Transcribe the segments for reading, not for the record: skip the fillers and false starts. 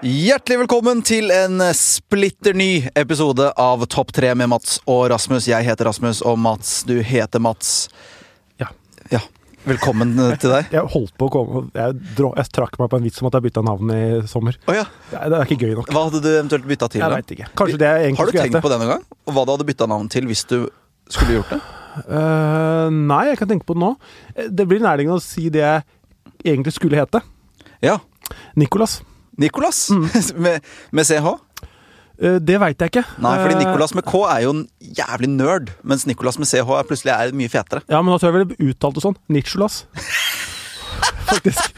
Hjertelig velkommen til en splitter ny episode av Topp 3 med Mats og Rasmus. Jeg heter Rasmus, og Mats, du heter Mats. Ja, velkommen til deg. Jeg holdt på å komme. Jeg trakk meg på en vits om at jeg byttet navn i sommer. Ja. Det er ikke gøy nok. Hva hadde du eventuelt byttet til? Jeg vet ikke. Kanskje det jeg egentlig Har du skulle tenkt på det noen gang? Og hva du hadde byttet navn til hvis du skulle gjort det? Nei, jeg kan tenke på det nå. Det blir nærliggende å si det jeg egentlig skulle hete. Ja. Nicolas. Nicolas? Med CH? Det vet jeg ikke. Nei, fordi Nicolas med K er jo en jævlig nerd, mens Nicolas med CH plutselig er mye fetere. Ja, men altså jeg ville uttalt det sånn. Nicholas. Faktisk.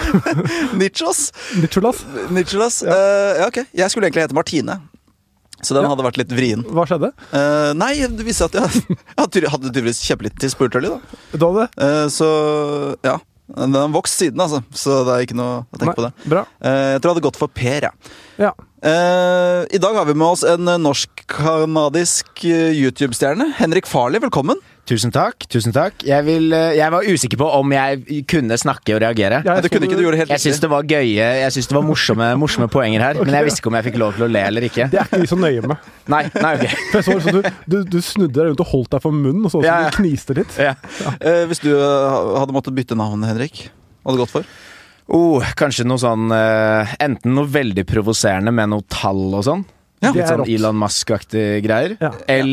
Nicholas? Ja, ok. Jeg skulle egentlig hete Martine. Så den hadde vært litt vrien. Hva skjedde? Nei, det viste at jeg hadde tydeligvis kjempelitt til spurtøllig da. Du hadde det? Så, ja. Den har vokst siden, altså. Så det er ikke noe å tenke på det. Bra. Jeg tror jeg hadde gått for Per, ja. I dag har vi med oss en norsk-kanadisk YouTube-stjerne. Henrik Farley, velkommen. Tusen takk. Jeg var usikker på om jeg kunne snakke og reagere. Ja, det kunne ikke du gjøre helt Jeg synes det var gøye, jeg synes det var morsomme poenger her. Okay, men jeg visste ikke om jeg fikk lov til å le eller ikke. Det er ikke vi så nøye med. Nei, ok. For jeg så du snudde deg rundt og holdt deg for munnen, og så Ja. du kniste litt. Ja. Hvis du hadde måttet bytte navn, Henrik, hva hadde du gått for? Kanskje noe sånn enten noe veldig provoserende med noe tall og sånn. Ja, Litt sånn Elon Musk-aktig greier. Ja.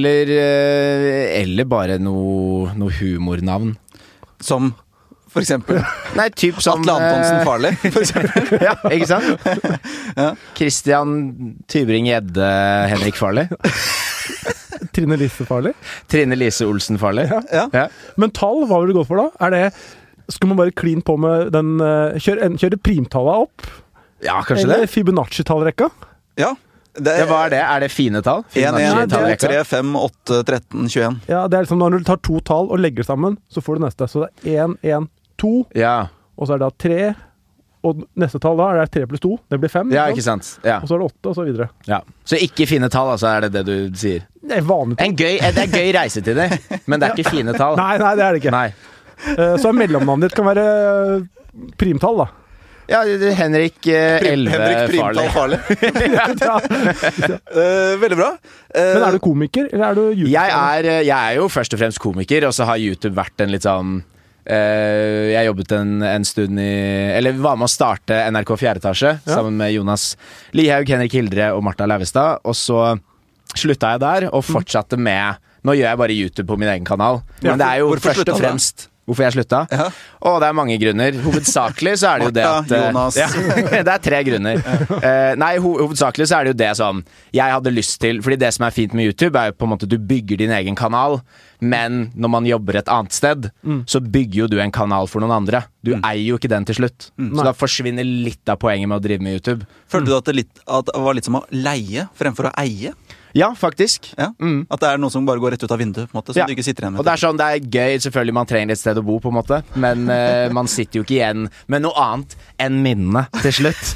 Eller bare noe humornavn. Som for eksempel Nei, typ som Atle Antonsen Farley, for eksempel. Ja, ikke sant? Ja. Christian Tybring-Gjedde Henrik Farley. Trine Lise Farley. Trine Lise Olsen Farley. Ja. Men tall, hva vil du gå for da? Skal man bare clean på med den kjøre primtallet opp? Ja, kanskje Eller det. Fibonacci-tallrekka? Ja. Hva er det? Er det fine tall? 1, 1, 2, Fibonacci-tallrekka? 3, 5, 8, 13, 21. Ja, det er liksom når du tar to tall og legger sammen, så får du neste. Så det er 1, 1, 2, Ja. og så er det da 3, og neste tall da er det 3 pluss 2, det blir 5. Ja, ikke sant? Ja. Og så er det 8, og så videre. Ja. Så ikke fine tall, altså, er det du sier? Det er vanlig tall. Det er gøy reisetid, men det er ikke fine tall. Nei, det er det ikke. Nei. Så mellomnavnet ditt kan være primtall da. Ja, Henrik 11 Henrik Primtall Farley. Farley. Veldig bra. Men er du komiker, eller er du YouTuber? Jeg er jo først og fremst komiker, og så har YouTube vært en litt sånn jeg jobbet en stund eller var med å starte NRK 4. etasje sammen med Jonas Lihaug, Henrik Hildre og Martha Leivestad, og så slutta jeg der og fortsatte med. Nå gjør jeg bare YouTube på min egen kanal, men det er jo først og fremst hvorfor jeg slutta. Ja. Og det er mange grunner. Hovedsakelig så er det jo det at Jonas. det er 3 grunner. Hovedsakelig så er det jo det sånn jeg hadde lyst til, fordi det som er fint med YouTube er jo på en måte du bygger din egen kanal, men når man jobber et annet sted, så bygger jo du en kanal for noen andre. Du eier jo ikke den til slutt. Så da forsvinner litt av poenget med å drive med YouTube. Følte du at det var litt som å leie fremfor å eie? Ja, faktisk. Ja. At det er noe som bare går rett ut av vinduet, på en måte, så du ikke sitter igjen med. Og det er sånn, det er gøy, selvfølgelig man trenger et sted å bo på en måte, men man sitter jo ikke igjen med noe annet enn minne til slutt.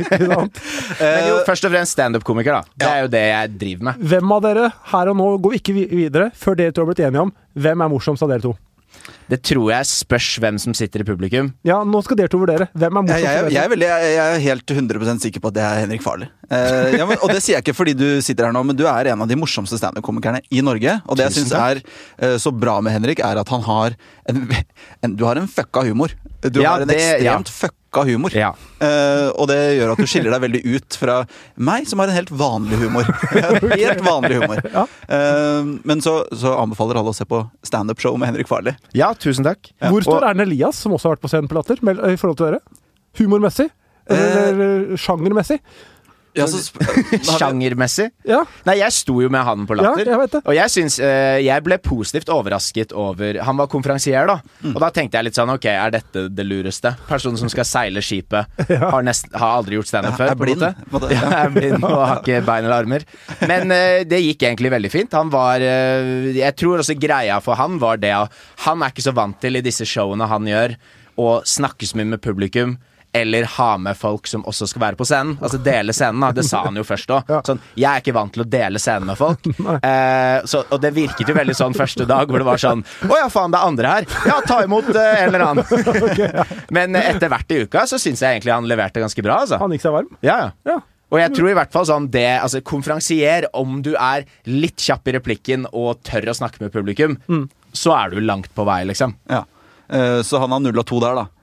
Men jo, først og fremst stand-up-komiker da. Det er jo det jeg driver med. Hvem av dere her og nå går ikke videre før dere to har blitt enige om hvem er morsomst av dere to? Det tror jeg spørs hvem som sitter i publikum. Ja, nå skal dere to vurdere. Hvem er morsomst av dere? Jeg er helt 100% sikker på at det er Henrik Farley. Og det sier jeg ikke fordi du sitter her nå, men du er en av de morsomste stand-up-komikerne i Norge. Og det jeg synes er så bra med Henrik, er at han har du har en fucka humor. Du har en ekstremt fucka humor. Ja. Og det gjør at du skiller deg veldig ut fra meg, som har en helt vanlig humor. Helt vanlig humor. Men så anbefaler alle å se på stand-up-show med Henrik Farley. Ja, tusen takk. Hvor står Erne Elias, som også har vært på scenen på Latter, i forhold til dere? Humormessig? Eller sjangermessig? Ja, Sjangermessig? Ja. Nei, jeg sto jo med han på Latter. Ja, jeg vet det. Og jeg synes, jeg ble positivt overrasket over. Han var konferansier da. Og da tenkte jeg litt sånn, ok, er dette det lureste? Personen som skal seile skipet har aldri gjort stand-up før. Er blind. Er blind og har ikke bein eller armer. Men det gikk egentlig veldig fint. Han var, jeg tror også greia for han var det, han er ikke så vant til i disse showene han gjør, å snakke så mye med publikum, eller ha med folk som også skal være på scenen. Altså dele scenen, da. Det sa han jo først også. Ja. Sånn, jeg er ikke vant til å dele scenen med folk. Og det virket jo veldig sånn første dag, hvor det var sånn, ja faen, det er andre her. Ja, ta imot en eller annen. Okay, ja. Men etter hvert i uka, så synes jeg egentlig han leverte ganske bra, altså. Han gikk seg varm. Ja. Ja. Og jeg tror i hvert fall sånn det, altså konferansier, om du er litt kjapp i replikken og tør å snakke med publikum, så er du langt på vei, liksom. Ja. Så han har 0 og 2 der, da.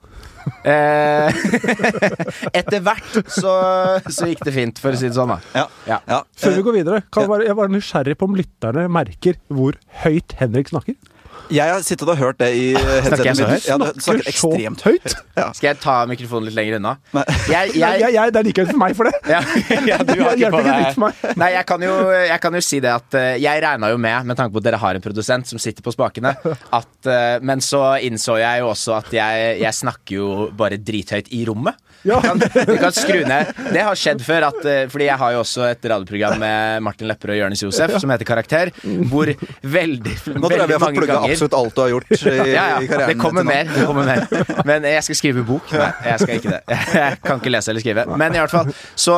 Etter hvert så gikk det fint, for å si det sånn, da. Ja. Før vi går videre, jeg var nysgjerrig på om lytterne merker hvor høyt Henrik snakker. Jeg har sittet og hørt det i Snakker jeg så høyt? Ja, du snakker ekstremt høyt. Ja. Skal jeg ta mikrofonen litt lenger unna? Nei. Det er like høyt for meg for det. Ja, du har ikke på ikke litt for meg. deg. Nei, jeg kan jo si det at jeg regnet jo med tanke på at dere har en produsent som sitter på spakene, men så innså jeg jo også at jeg snakker jo bare drithøyt i rommet. Ja. Du kan skru ned. Det har skjedd før, fordi jeg har jo også et radioprogram med Martin Lepper og Jonis Josef som heter Karakter, hvor veldig mange ganger absolutt alt du har gjort i karrieren. Det kommer mer. Men jeg skal skrive bok. Nei, jeg skal ikke det. Jeg kan ikke lese eller skrive. Men i hvert fall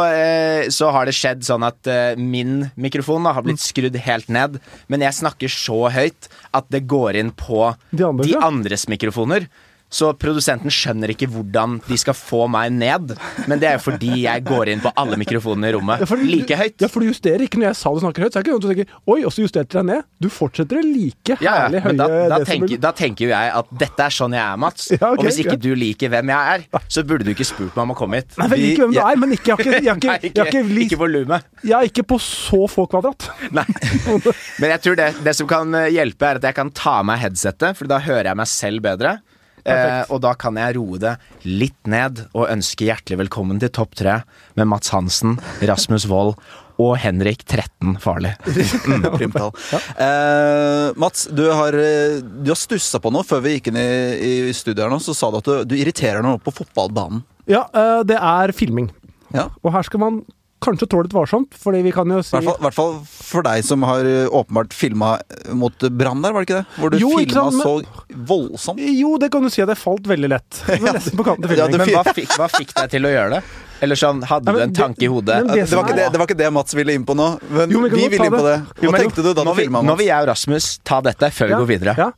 så har det skjedd sånn at min mikrofon har blitt skrudd helt ned, men jeg snakker så høyt at det går inn på de andres mikrofoner. Så produsenten skjønner ikke hvordan de skal få meg ned, men det er jo fordi jeg går inn på alle mikrofonene i rommet like høyt. Ja, for du justerer ikke når jeg sa du snakker høyt, så er det ikke noe du tenker, oi, og så justerte deg ned. Du fortsetter like herlig høye. Da tenker jo jeg at dette er sånn jeg er, Mats. Ja, okay, og hvis ikke du liker hvem jeg er, så burde du ikke spurt meg om å komme hit. Nei, jeg liker hvem du er, men ikke volumet. Jeg er ikke på så få kvadrat. Nei. Men jeg tror det som kan hjelpe er at jeg kan ta av meg headsetet, for da hører jeg meg selv bedre. Og da kan jeg roe det litt ned og ønske hjertelig velkommen til Topp 3 med Mats Hansen, Rasmus Wold og Henrik 13 Farlig. Primtall. Mats, du har stusset på noe før vi gikk inn i studiet her nå, så sa du at du irriterer noe på fotballbanen. Ja, det er filming. Ja. Og her skal man kanskje trå litt varsomt, fordi vi kan jo si... Hvert fall for deg som har åpenbart filmet mot Brann der, var det ikke det? Hvor du filmet så voldsomt. Jo, det kan du si at det falt veldig lett. På kanten til filming. Men hva fikk deg til å gjøre det? Eller sånn, hadde du en tanke i hodet? Det var ikke det Mats ville inn på nå, men vi ville inn på det. Hva tenkte du da du filmet, Mats? Nå vil jeg og Rasmus ta dette før vi går videre. Ja.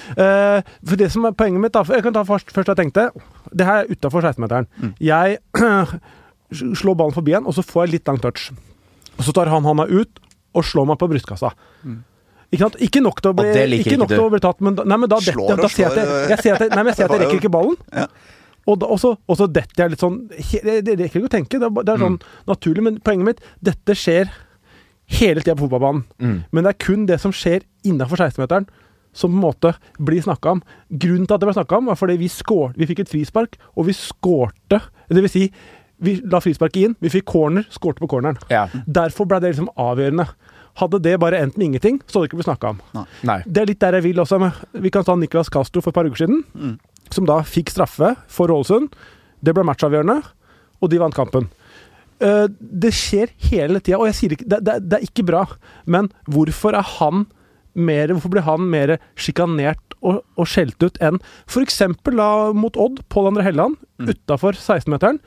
For det som er poenget mitt, jeg kan ta først jeg tenkte, det her er utenfor 16-meteren. Jeg slår ballen forbi en, og så får jeg litt lang touch. Og så tar han handa ut og slår meg på brystkassa. Ikke nok til å bli tatt, men da ser jeg at jeg rekker ikke ballen. Ja. Og så detter jeg litt sånn, det rekker ikke å tenke, det er sånn naturlig, men poenget mitt, dette skjer hele tiden på fotballbanen. Men det er kun det som skjer innenfor 16-meteren som på en måte blir snakket om. Grunnen til at det ble snakket om var fordi vi fikk et frispark, og vi skårte, det vil si, vi la frisparket inn, vi fikk corner, skårte på corneren. Ja. Derfor ble det liksom avgjørende. Hadde det bare endt med ingenting, så hadde det ikke blitt snakket om. Nei. Det er litt der jeg vil også. Vi kan ta Nicolas Castro for et par uker siden, som da fikk straffe for Ålesund. Det ble matchavgjørende, og de vant kampen. Det skjer hele tiden, og jeg sier ikke, det er ikke bra, men hvorfor blir han mer sjikanert og skjelt ut enn for eksempel mot Odd, Pål André Helland, utenfor 16-meteren,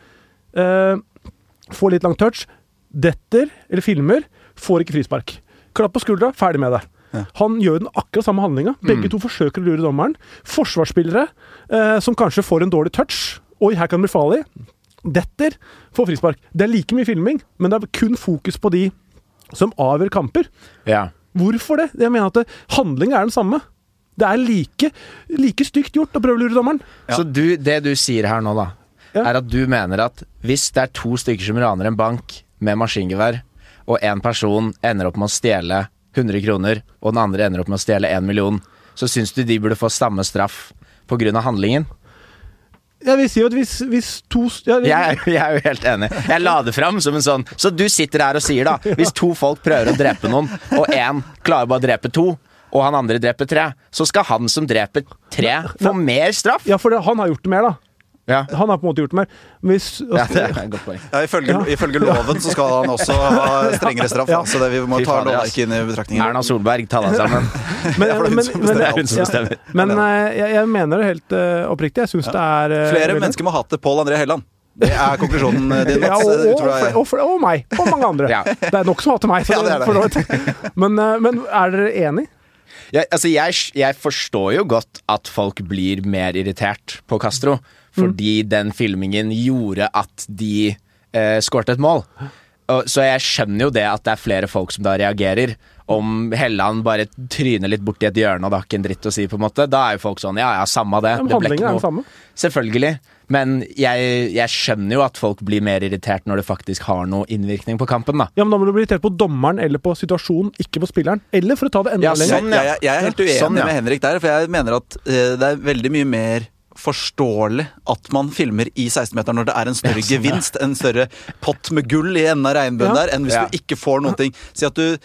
får litt lang touch, detter, eller filmer, får ikke frispark. Klapp på skuldra, ferdig med det. Ja. Han gjør den akkurat samme handlinga. Begge to forsøker å lure dommeren. Forsvarsspillere som kanskje får en dårlig touch, og her kan det bli farlig. Detter, får frispark. Det er like mye filming, men det er kun fokus på de som avgjør kamper. Ja. Hvorfor det? Jeg mener at handlinga er den samme. Det er like stygt gjort å prøve å lure dommeren. Ja. Så det du sier her nå da, er at du mener at hvis det er 2 stykker som raner en bank med maskingevær, og en person ender opp med å stjele 100 kroner, og den andre ender opp med å stjele 1 million, så synes du de burde få samme straff på grunn av handlingen? Jeg vil si jo at hvis to... Jeg er jo helt enig. Jeg la det frem som en sånn, så du sitter her og sier da, hvis 2 folk prøver å drepe noen, og en klarer bare å drepe 2, og han andre dreper 3, så skal han som dreper 3 få mer straff? Ja, for han har gjort det mer da. Ja. Han har på en måte gjort det mer. Hvis, Ja, det er et godt poeng. Ja, ifølge loven så skal han også ha strengere straff, Ja. så vi må Fy ta faen, lovverket inn i betraktningen. Erna Solberg, ta deg sammen. men, Ja, for det er hun som bestemmer alt. Hun som bestemmer. Men jeg mener det helt oppriktig. Jeg syns det er Flere veldig- mennesker må hate Pål André Helland. Det er konklusjonen din, Ja, Mats. Det tror jeg. og meg. Og mange andre. Ja. Det er nok som hater meg. Ja, det er det. For så vidt. Men er dere enig? Jeg forstår jo godt at folk blir mer irritert på Castro, fordi den filmingen gjorde at de skårte et mål. Så jeg skjønner jo det at det er flere folk som da reagerer. Om Helland bare tryner litt bort i et hjørne og det har ikke en dritt å si, på en måte, da er jo folk sånn, ja, samme det. Men Det ble handlingen ikke er noe. den samme. Selvfølgelig. Men jeg skjønner jo at folk blir mer irritert når det faktisk har noe innvirkning på kampen, da. Ja, men Da må du bli irritert på dommeren eller på situasjonen, ikke på spilleren. Eller for å ta det enda Ja, lenger. sånn, ja. Jeg er helt uenig Sånn, ja. med Henrik der, for jeg mener at det er veldig mye mer forståelig at man filmer i 16-meteren når det er en større gevinst, en større pott med gull i enden av regnbuen der, enn hvis Ja. du ikke får noen ting. Si at du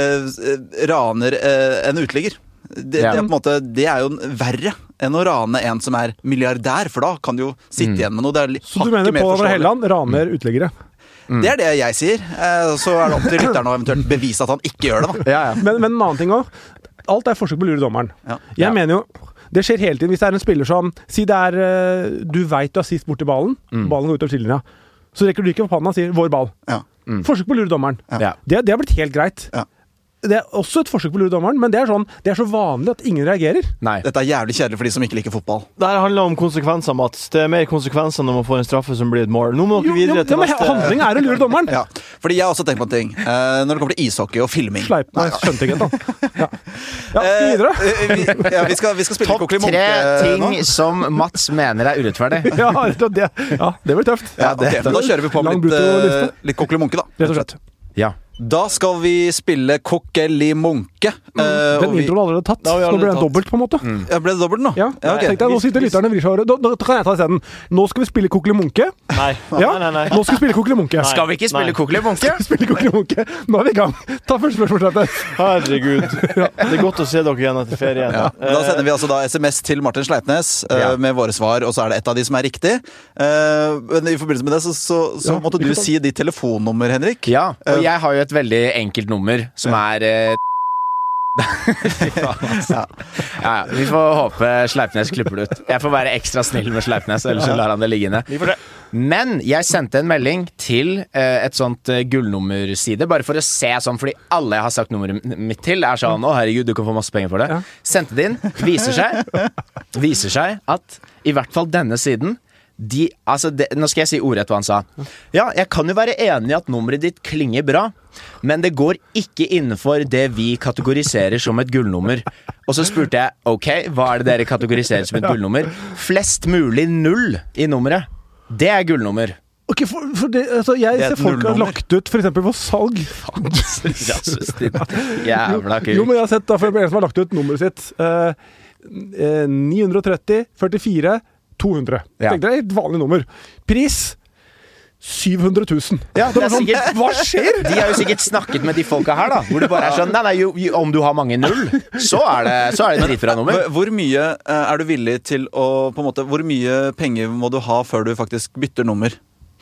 raner en uteligger. Det er på en måte, det er jo verre enn å rane en som er milliardær, for da kan du jo sitte igjen med noe. Det er litt Så du mener mer Pål André forståelig. Helland raner uteliggere? Det er det jeg sier. Så er det opp til lytteren å eventuelt bevise at han ikke gjør det, da. Men en annen ting òg. Alt er forsøk på å lure dommeren. Ja. Jeg mener jo det skjer hele tiden. Hvis det er en spiller som Si det er du veit du har sist borti ballen, ballen går ut av skillelinja, så rekker du ikke opp hånda og sier 'vår ball'. Ja. Forsøk på å lure dommeren. Ja. Det har blitt helt greit. Ja. Det er også et forsøk på å lure dommeren, men det er så vanlig at ingen reagerer. Nei. Dette er jævlig kjedelig for de som ikke liker fotball. Det her handler om konsekvenser, Mats. Det er mer konsekvenser når man får en straffe som blir et mål. Nå må dere videre til men neste. handling er å lure dommeren. Ja, fordi jeg har også tenkt på en ting. Når det kommer til ishockey og filming. Sleip meg, skjønte ikke det. Ja, skal vi videre? Vi skal spille Topp Kokkeli 3 Munke nå. ting som Mats mener er urettferdig. Det blir tøft. Ja, ok, men da kjører vi på Lang med brutto-liste. litt Kokkeli Munke, da. Rett og slett. Ja. Da skal vi spille Kokkeli Munke. Den introen er allerede tatt. Da har vi Nå ble den allerede dobbelt, på en måte. Ja, ble det dobbelt nå? Ja, ok. Tenk deg, nå sitter lytterne og vrir seg over. Da kan jeg ta isteden. Nå skal vi spille Kokkeli Munke. Nei. Ja, Nei. nå skal vi spille Kokkeli Munke. Nei. Skal vi ikke spille Kokkeli Munke? Spille Kokkeli Munke. Nå er vi i gang. Ta første spørsmål. Tete. Herregud. Det er godt å se dere igjen etter ferien. Ja. Da sender vi altså da SMS til Martin Sleipnes med våre svar, og så er det et av de som er riktig. Men i forbindelse med det så måtte du si ditt telefonnummer, Henrik. Ja, og jeg har jo et veldig enkelt nummer, som er ja, vi får håpe Sleipnes klipper det ut. Jeg får være ekstra snill med Sleipnes, ellers så lar han det liggende. Vi får det. Men jeg sendte en melding til et sånt gullnummerside, bare for å se sånn, fordi alle jeg har sagt nummeret mitt til, er sånn, å herregud, du kan få masse penger for det. Sendte det inn, viser seg at i hvert fall denne siden nå skal jeg si ordrett hva han sa. Ja, jeg kan jo være enig i at nummeret ditt klinger bra, men det går ikke innenfor det vi kategoriserer som et gullnummer. Og så spurte jeg, ok, hva er det dere kategoriserer som et gullnummer? Flest mulig 0 i nummeret. Det er gullnummer. Ok, for det, altså, jeg Det er ser et folk har nullnummer. lagt ut for eksempel på salg. Jævla Jo, men kul. jeg har sett da, for en som har lagt ut nummeret sitt 930, 44, 200. Ja. Tenkte jeg, et vanlig nummer. Pris 700 000. Ja, det er sånn, sikkert, hva skjer? De har jo sikkert snakket med de folka her, da. Hvor det bare er sånn Nei, om du har mange 0, så er det et dritbra nummer. Hvor mye er du villig til å på en måte, hvor mye penger må du ha før du faktisk bytter nummer?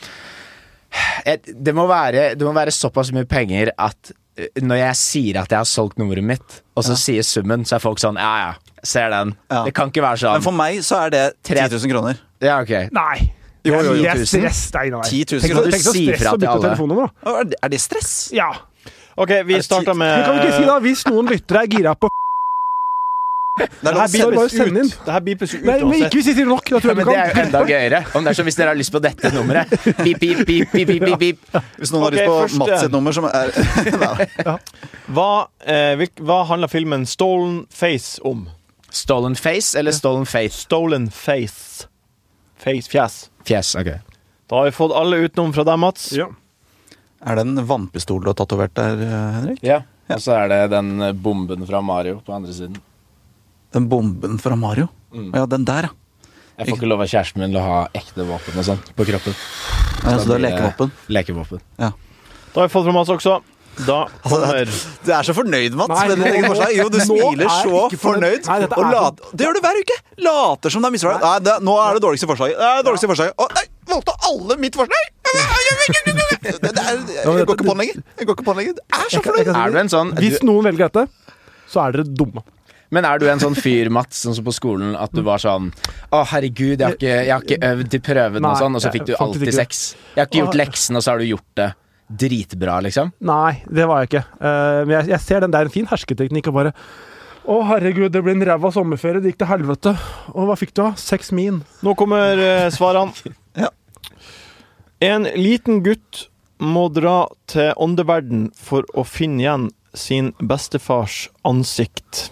Det må være såpass mye penger at når jeg sier at jeg har solgt nummeret mitt, og så sier summen, så er folk sånn ja, ser den. Ja. Det kan ikke være sånn. Men for meg så er det 10 000 kroner. Ja, ok. Nei. Jo, jo, jo. Det er stress. Nei. 10 000 Tenk kroner. så Si stress fra å til bytte alle. telefonnummer, da. Er det stress? Ja. Ok, vi starter med Men kan vi ikke si da, hvis noen lyttere er gira på Det er Det lov å her si- bare bipes send inn. ut. Det her bipes ut Nei, men uansett. ikke hvis de sier nok. Da tror Ja, jeg men du det er jo kan enda gøyere. Om det er sånn hvis dere har lyst på dette nummeret. Pip, pip, pip, pip, pip, pip, pip. Hvis noen har Ok, lyst på første. Mats sitt nummer, som er Hva handler filmen Stolen Face om? Stolen face eller stolen faith? Stolen Face. Fjes. Fjes, ok. Da har vi fått alle utenom fra deg, Mats. Ja. Er det en vannpistol du har tatovert der, Henrik? Ja. Og så er det den bomben fra Mario på andre siden. Den bomben fra Mario? Ja, den der, ja. Jeg får ikke lov av kjæresten min til å ha ekte våpen og sånn på kroppen. Ja, så det er blir lekevåpen. Lekevåpen. Ja. Da har vi fått fra Mats også. Da kommer Du er så fornøyd, Mats, Nei, med ditt eget forslag. Jo, du nå smiler er så ikke fornøyd. fornøyd. Nei, dette Og er det gjør du hver uke. Later som det er misfornøyd. Nei, nå er det dårligste forslaget. Det er det dårligste forslaget. Å, nei, valgte alle mitt forslag? Jeg går ikke på den lenger. Jeg går ikke på den lenger. Det er så fornøyd. Er du en sånn Hvis noen velger dette, så er dere dumme. Men er du en sånn fyr, Mats, sånn som på skolen, at du var sånn Å, herregud, jeg har ikke øvd til prøven og Nei, sånn, og så fikk du faktisk alltid ikke. 6. Jeg har ikke gjort leksen, og så har du gjort det dritbra, liksom. Nei, det var jeg ikke. Men jeg ser den der en fin hersketeknikk og bare å, herregud, det ble en ræva sommerferie, det gikk til helvete. Og hva fikk du da? 6 min. Nå kommer svarene. Ja. En liten gutt må dra til åndeverden for å finne igjen sin bestefars ansikt.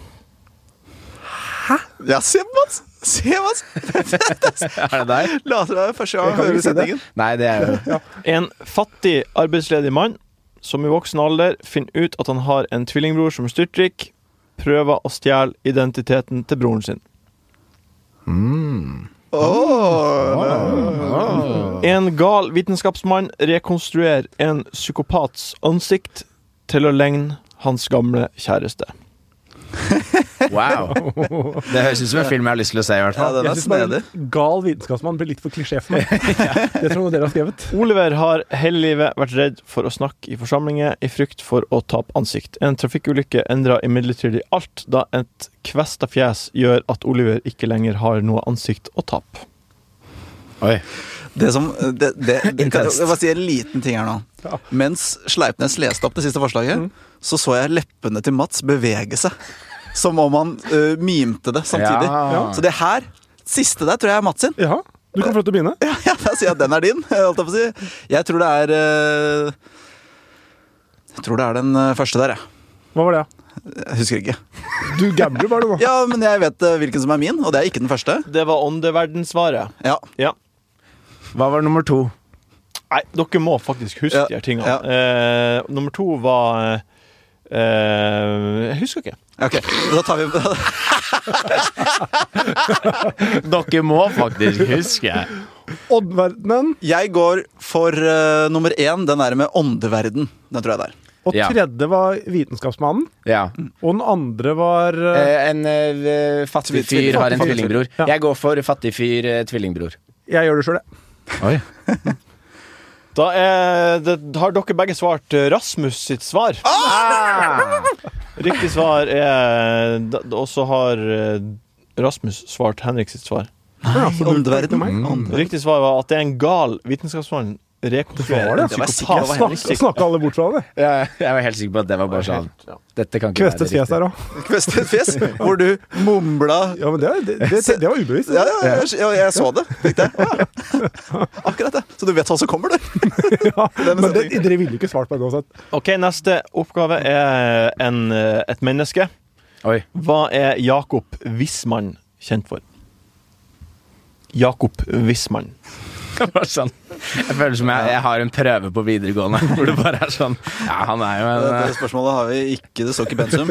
Ja, se, Mats. Se, Mats. Er det deg? Later deg første gang hører setningen. Nei, det er jo En fattig arbeidsledig mann som i voksen alder finner ut at han har en tvillingbror som er styrtrik, prøver å stjele identiteten til broren sin. En gal vitenskapsmann rekonstruerer en psykopats ansikt til å ligne hans gamle kjæreste. Wow. Det høres ut som en film jeg har lyst til å se, i hvert Ja, fall. den Jeg er synes bare snedig. en gal vitenskapsmann blir litt for klisjé for meg. Det tror jeg dere har skrevet. Oliver har hele livet vært redd for å snakke i forsamlinger i frykt for å tape ansikt. En trafikkulykke endrer imidlertid alt, da et kvesta fjes gjør at Oliver ikke lenger har noe ansikt å tape. Oi. Det som Intenst. Jeg bare si en liten ting her nå. Ja. Mens Sleipnes leste opp det siste forslaget, så jeg leppene til Mats bevege seg. Som om han mimte det samtidig. Ja. Så det her, siste der, tror jeg er Mats sin. Ja, du kan få lov til å begynne. Ja, da sier jeg at den er din. Holdt jeg på å si. Jeg tror det er Jeg tror det er den første der, jeg. Hva var det? Jeg husker ikke. Du gambler bare, du nå. Ja, men jeg vet hvilken som er min, og det er ikke den første. Det var åndeverdensvaret. Ja. Ja. Hva var nummer 2? Nei, dere må faktisk huske Ja, de her tingene. Nummer 2 var jeg husker ikke. Ok, da tar vi Dere må faktisk huske. Oddverdenen. Jeg går for nummer 1, den der med åndeverden. Den tror jeg det er. Og Ja. tredje var vitenskapsmannen. Ja. Og den andre var En fattig fyr har en Fattig fyr. tvillingbror. Ja. Jeg går for fattig fyr, tvillingbror. Jeg gjør det sjøl, jeg. Oi. Da har dere begge svart Rasmus sitt svar. Riktig svar er og så har Rasmus svart Henrik sitt svar. Ja, så du- Åndeverden. Riktig svar var at det er en gal vitenskapsmann rekonstruerer Det en var det. psykopat. Det var helt Snakka alle bort fra det. Jeg var helt sikker på at det var bare sånn. Dette kan ikke Kvestet være fjes riktig. der òg. Kvestet fjes, hvor du mumla. Ja, men det var ubevisst. Ja, jeg så det. Fikk det. Ja. Akkurat det. Så du vet hva som kommer, du. Ja, men dere ville jo ikke svart på det uansett. Ok, neste oppgave er et menneske. Oi. Hva er Jakob Wissmann kjent for? Jakob Wissmann. Det var sånn. Jeg føler som jeg har en prøve på videregående hvor det bare er sånn. Ja, han er jo Det en spørsmålet har vi ikke. Det står ikke pensum.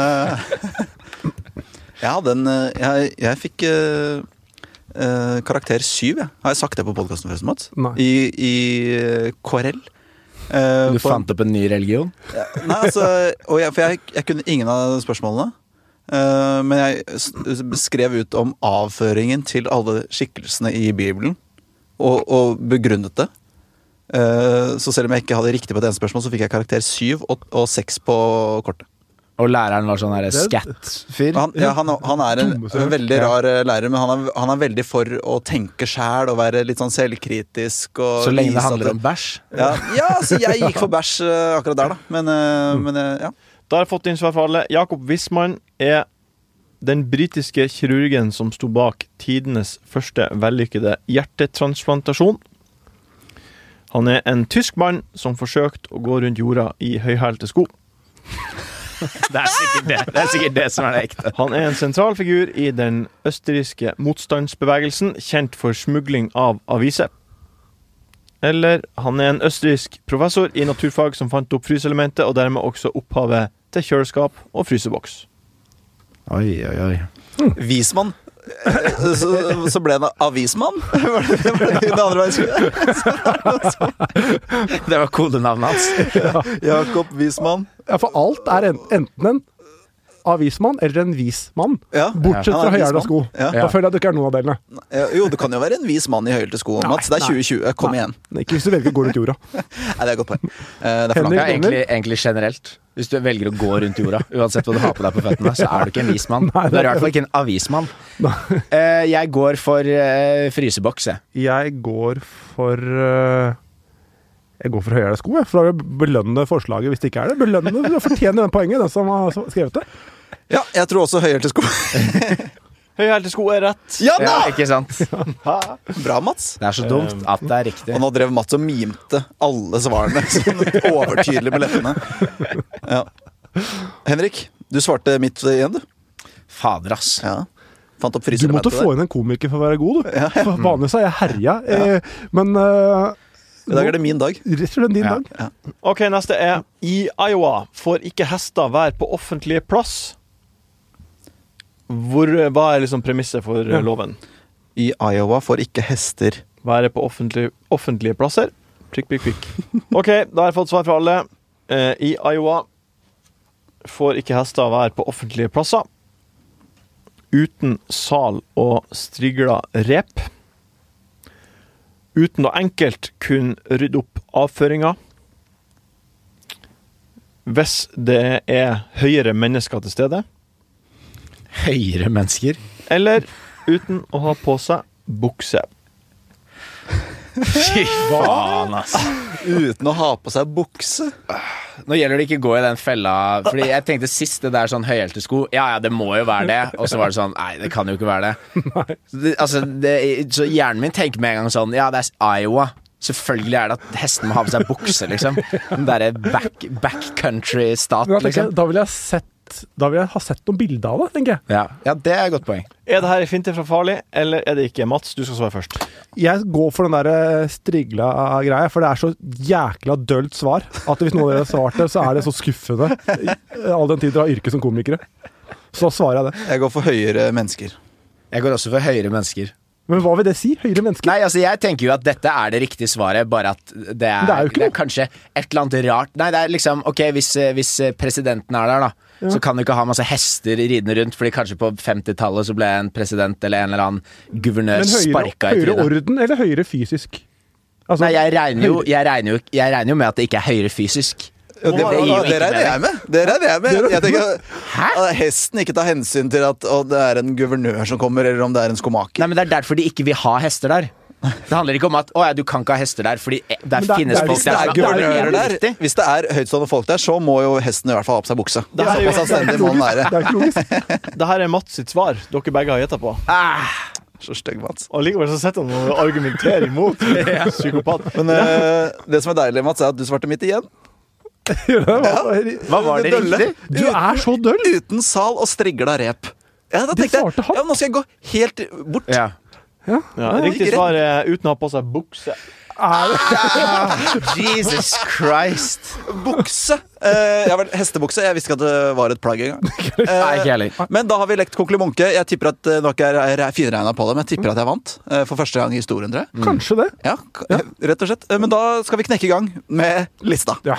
Jeg hadde jeg fikk karakter 7, jeg. Har jeg sagt det på podcasten forresten, Mats? Nei. I KRL. Du fant opp en ny religion? Nei, altså, for jeg kunne ingen av spørsmålene. Men jeg skrev ut om avføringen til alle skikkelsene i Bibelen, og begrunnet det. Så selv om jeg ikke hadde riktig på et eneste spørsmål, så fikk jeg karakter 7 og 6 på kortet. Og læreren var sånn her scat-fyr? Han er en veldig rar lærer, men han er veldig for å tenke sjæl og være litt sånn selvkritisk. Og Så lenge det vise at handler om bæsj? Ja, så jeg gikk for bæsj akkurat der, da. Men ja. Da har jeg fått inn svar for alle. Jakob Wissmann er den britiske kirurgen som sto bak tidenes første vellykkede hjertetransplantasjon. Han er en tysk mann som forsøkte å gå rundt jorda i høyhælte sko. Det er sikkert det. Det er sikkert det som er det ekte. Han er en sentral figur i den østerrikske motstandsbevegelsen, kjent for smugling av aviser. Eller han er en østerriksk professor i naturfag som fant opp fryseelementet, og dermed også opphavet til kjøleskap og fryseboks. Oi. Wiesmann så ble han avismann. Var det andre verdenskrig? Det var kodenavnet hans. Jakob Wiesmann. Ja, for alt er enten en avismann eller en vismann. Ja. Bortsett Han er fra høyhælte sko. vismann. Da føler jeg at det ikke er noen av delene. Jo, det kan jo være en vis mann i høyhælte sko. Mats, det er 2020. Kom igjen. Ikke hvis du velger å gå rundt jorda. Nei, det er et godt poeng. Det er for Henrik, langt. Ja, egentlig generelt. Hvis du velger å gå rundt jorda, uansett hva du har på deg på føttene, så er du ikke en vismann. Nei, Du er i hvert fall ikke en avismann. Jeg går for fryseboks, jeg. Jeg går for høyere sko, for da belønne forslaget hvis det ikke er det. Belønne, da fortjener den poenget, den som har skrevet det. Ja, jeg tror også høyhælte sko. Høyhælte sko er rett. Ja da! Ja, ikke sant? Bra, Mats. Det er så dumt at det er riktig. Og nå drev Mats og mimte alle svarene sånn overtydelig med leppene. Ja. Henrik, du svarte mitt igjen, du. Fader, ass. Ja. Fant opp Du måtte fryselementet få der. inn en komiker for å være god, du. For vanligvis har jeg herja, men I dag er det min dag. rett og slett din Ja. dag. Ok, neste er I Iowa får ikke hester være på offentlig plass. Hva er liksom premisset for loven? I Iowa får ikke hester. Være på offentlige plasser? Prikk, prikk, prikk. Ok, da har jeg fått svar fra alle. I Iowa får ikke hester være på offentlige plasser uten sal og strigla rep. Uten å enkelt kunne rydde opp avføringa. Hvis det er høyere mennesker til stede. Høyere mennesker. Eller uten å ha på seg bukse. Fy faen, ass. Uten å ha på seg bukse. Nå gjelder det ikke å gå i den fella. Fordi jeg tenkte sist det der sånn høyhælte sko. Ja, det må jo være det. Og så var det sånn, nei, det kan jo ikke være det. Så hjernen min tenker med en gang sånn, ja, det er Iowa. Selvfølgelig er det at hesten må ha på seg bukse, liksom. Den derre backcountry-stat, Da, tenker liksom. jeg, da vil jeg ha sett noen bilder av det, tenker jeg. Ja, det er et godt poeng. Er det her en finte fra Farlig, eller er det ikke? Mats, du skal svare først. Jeg går for den der strigla greia, for det er så jækla dølt svar at hvis noen av dere har svart det, så er det så skuffende. All den tid dere har yrke som komikere. Så svarer jeg det. Jeg går for høyere mennesker. Jeg går også for høyere mennesker. Men hva vil det si? Høyere mennesker? Nei, altså jeg tenker jo at dette er det riktige svaret, bare at det er, Men det er jo ikke det er noe. kanskje et eller annet rart. Nei, det er liksom, ok, hvis presidenten er der da, så kan du ikke ha masse hester ridende rundt, fordi kanskje på 50-tallet så ble en president eller en eller annen guvernør Men sparka i høyere trynet. orden eller høyere fysisk? Altså, Nei, jeg regner jo med at det ikke er høyere fysisk. Ja, Det gir jo ikke regner jeg med. Det regner jeg med. Jeg tenker at hesten ikke tar hensyn til at det er en guvernør som kommer, eller om det er en skomaker. Nei, men det er derfor de ikke vil ha hester der. Det handler ikke om at du kan ikke ha hester der, fordi der Men det- finnes det er- folk Hvis det der er som guvernører der, riktig. hvis det er høytstående folk der, så må jo hesten i hvert fall ha på seg bukse. Det her er jo- Såpass anstendig må den være. Det er ikke logisk. Det her er Mats sitt svar. Dere begge har gjettet på. Så stygg, Mats. Og likevel så sitter han og argumenterer imot. Psykopat. Men det som er deilig, Mats, er at du svarte mitt igjen. Hva var det Dølle. riktig? Du er så døll! Uten sal og strigla rep. Ja, da Det tenkte svarte jeg, han. ja, nå skal jeg gå helt bort. Ja. Ja. Ja, riktig svar er uten å ha på seg bukse. Jesus Christ. Bukse. Ja vel, hestebukse. Jeg visste ikke at det var et plagg engang. Nei, ikke heller. Men da har vi lekt Kokkelimonke. Jeg tipper at nå er jeg finregna på det, men jeg tipper at jeg vant. For første gang i historien, tror jeg. Kanskje det. Ja, rett og slett. Men da skal vi knekke i gang med lista. Ja.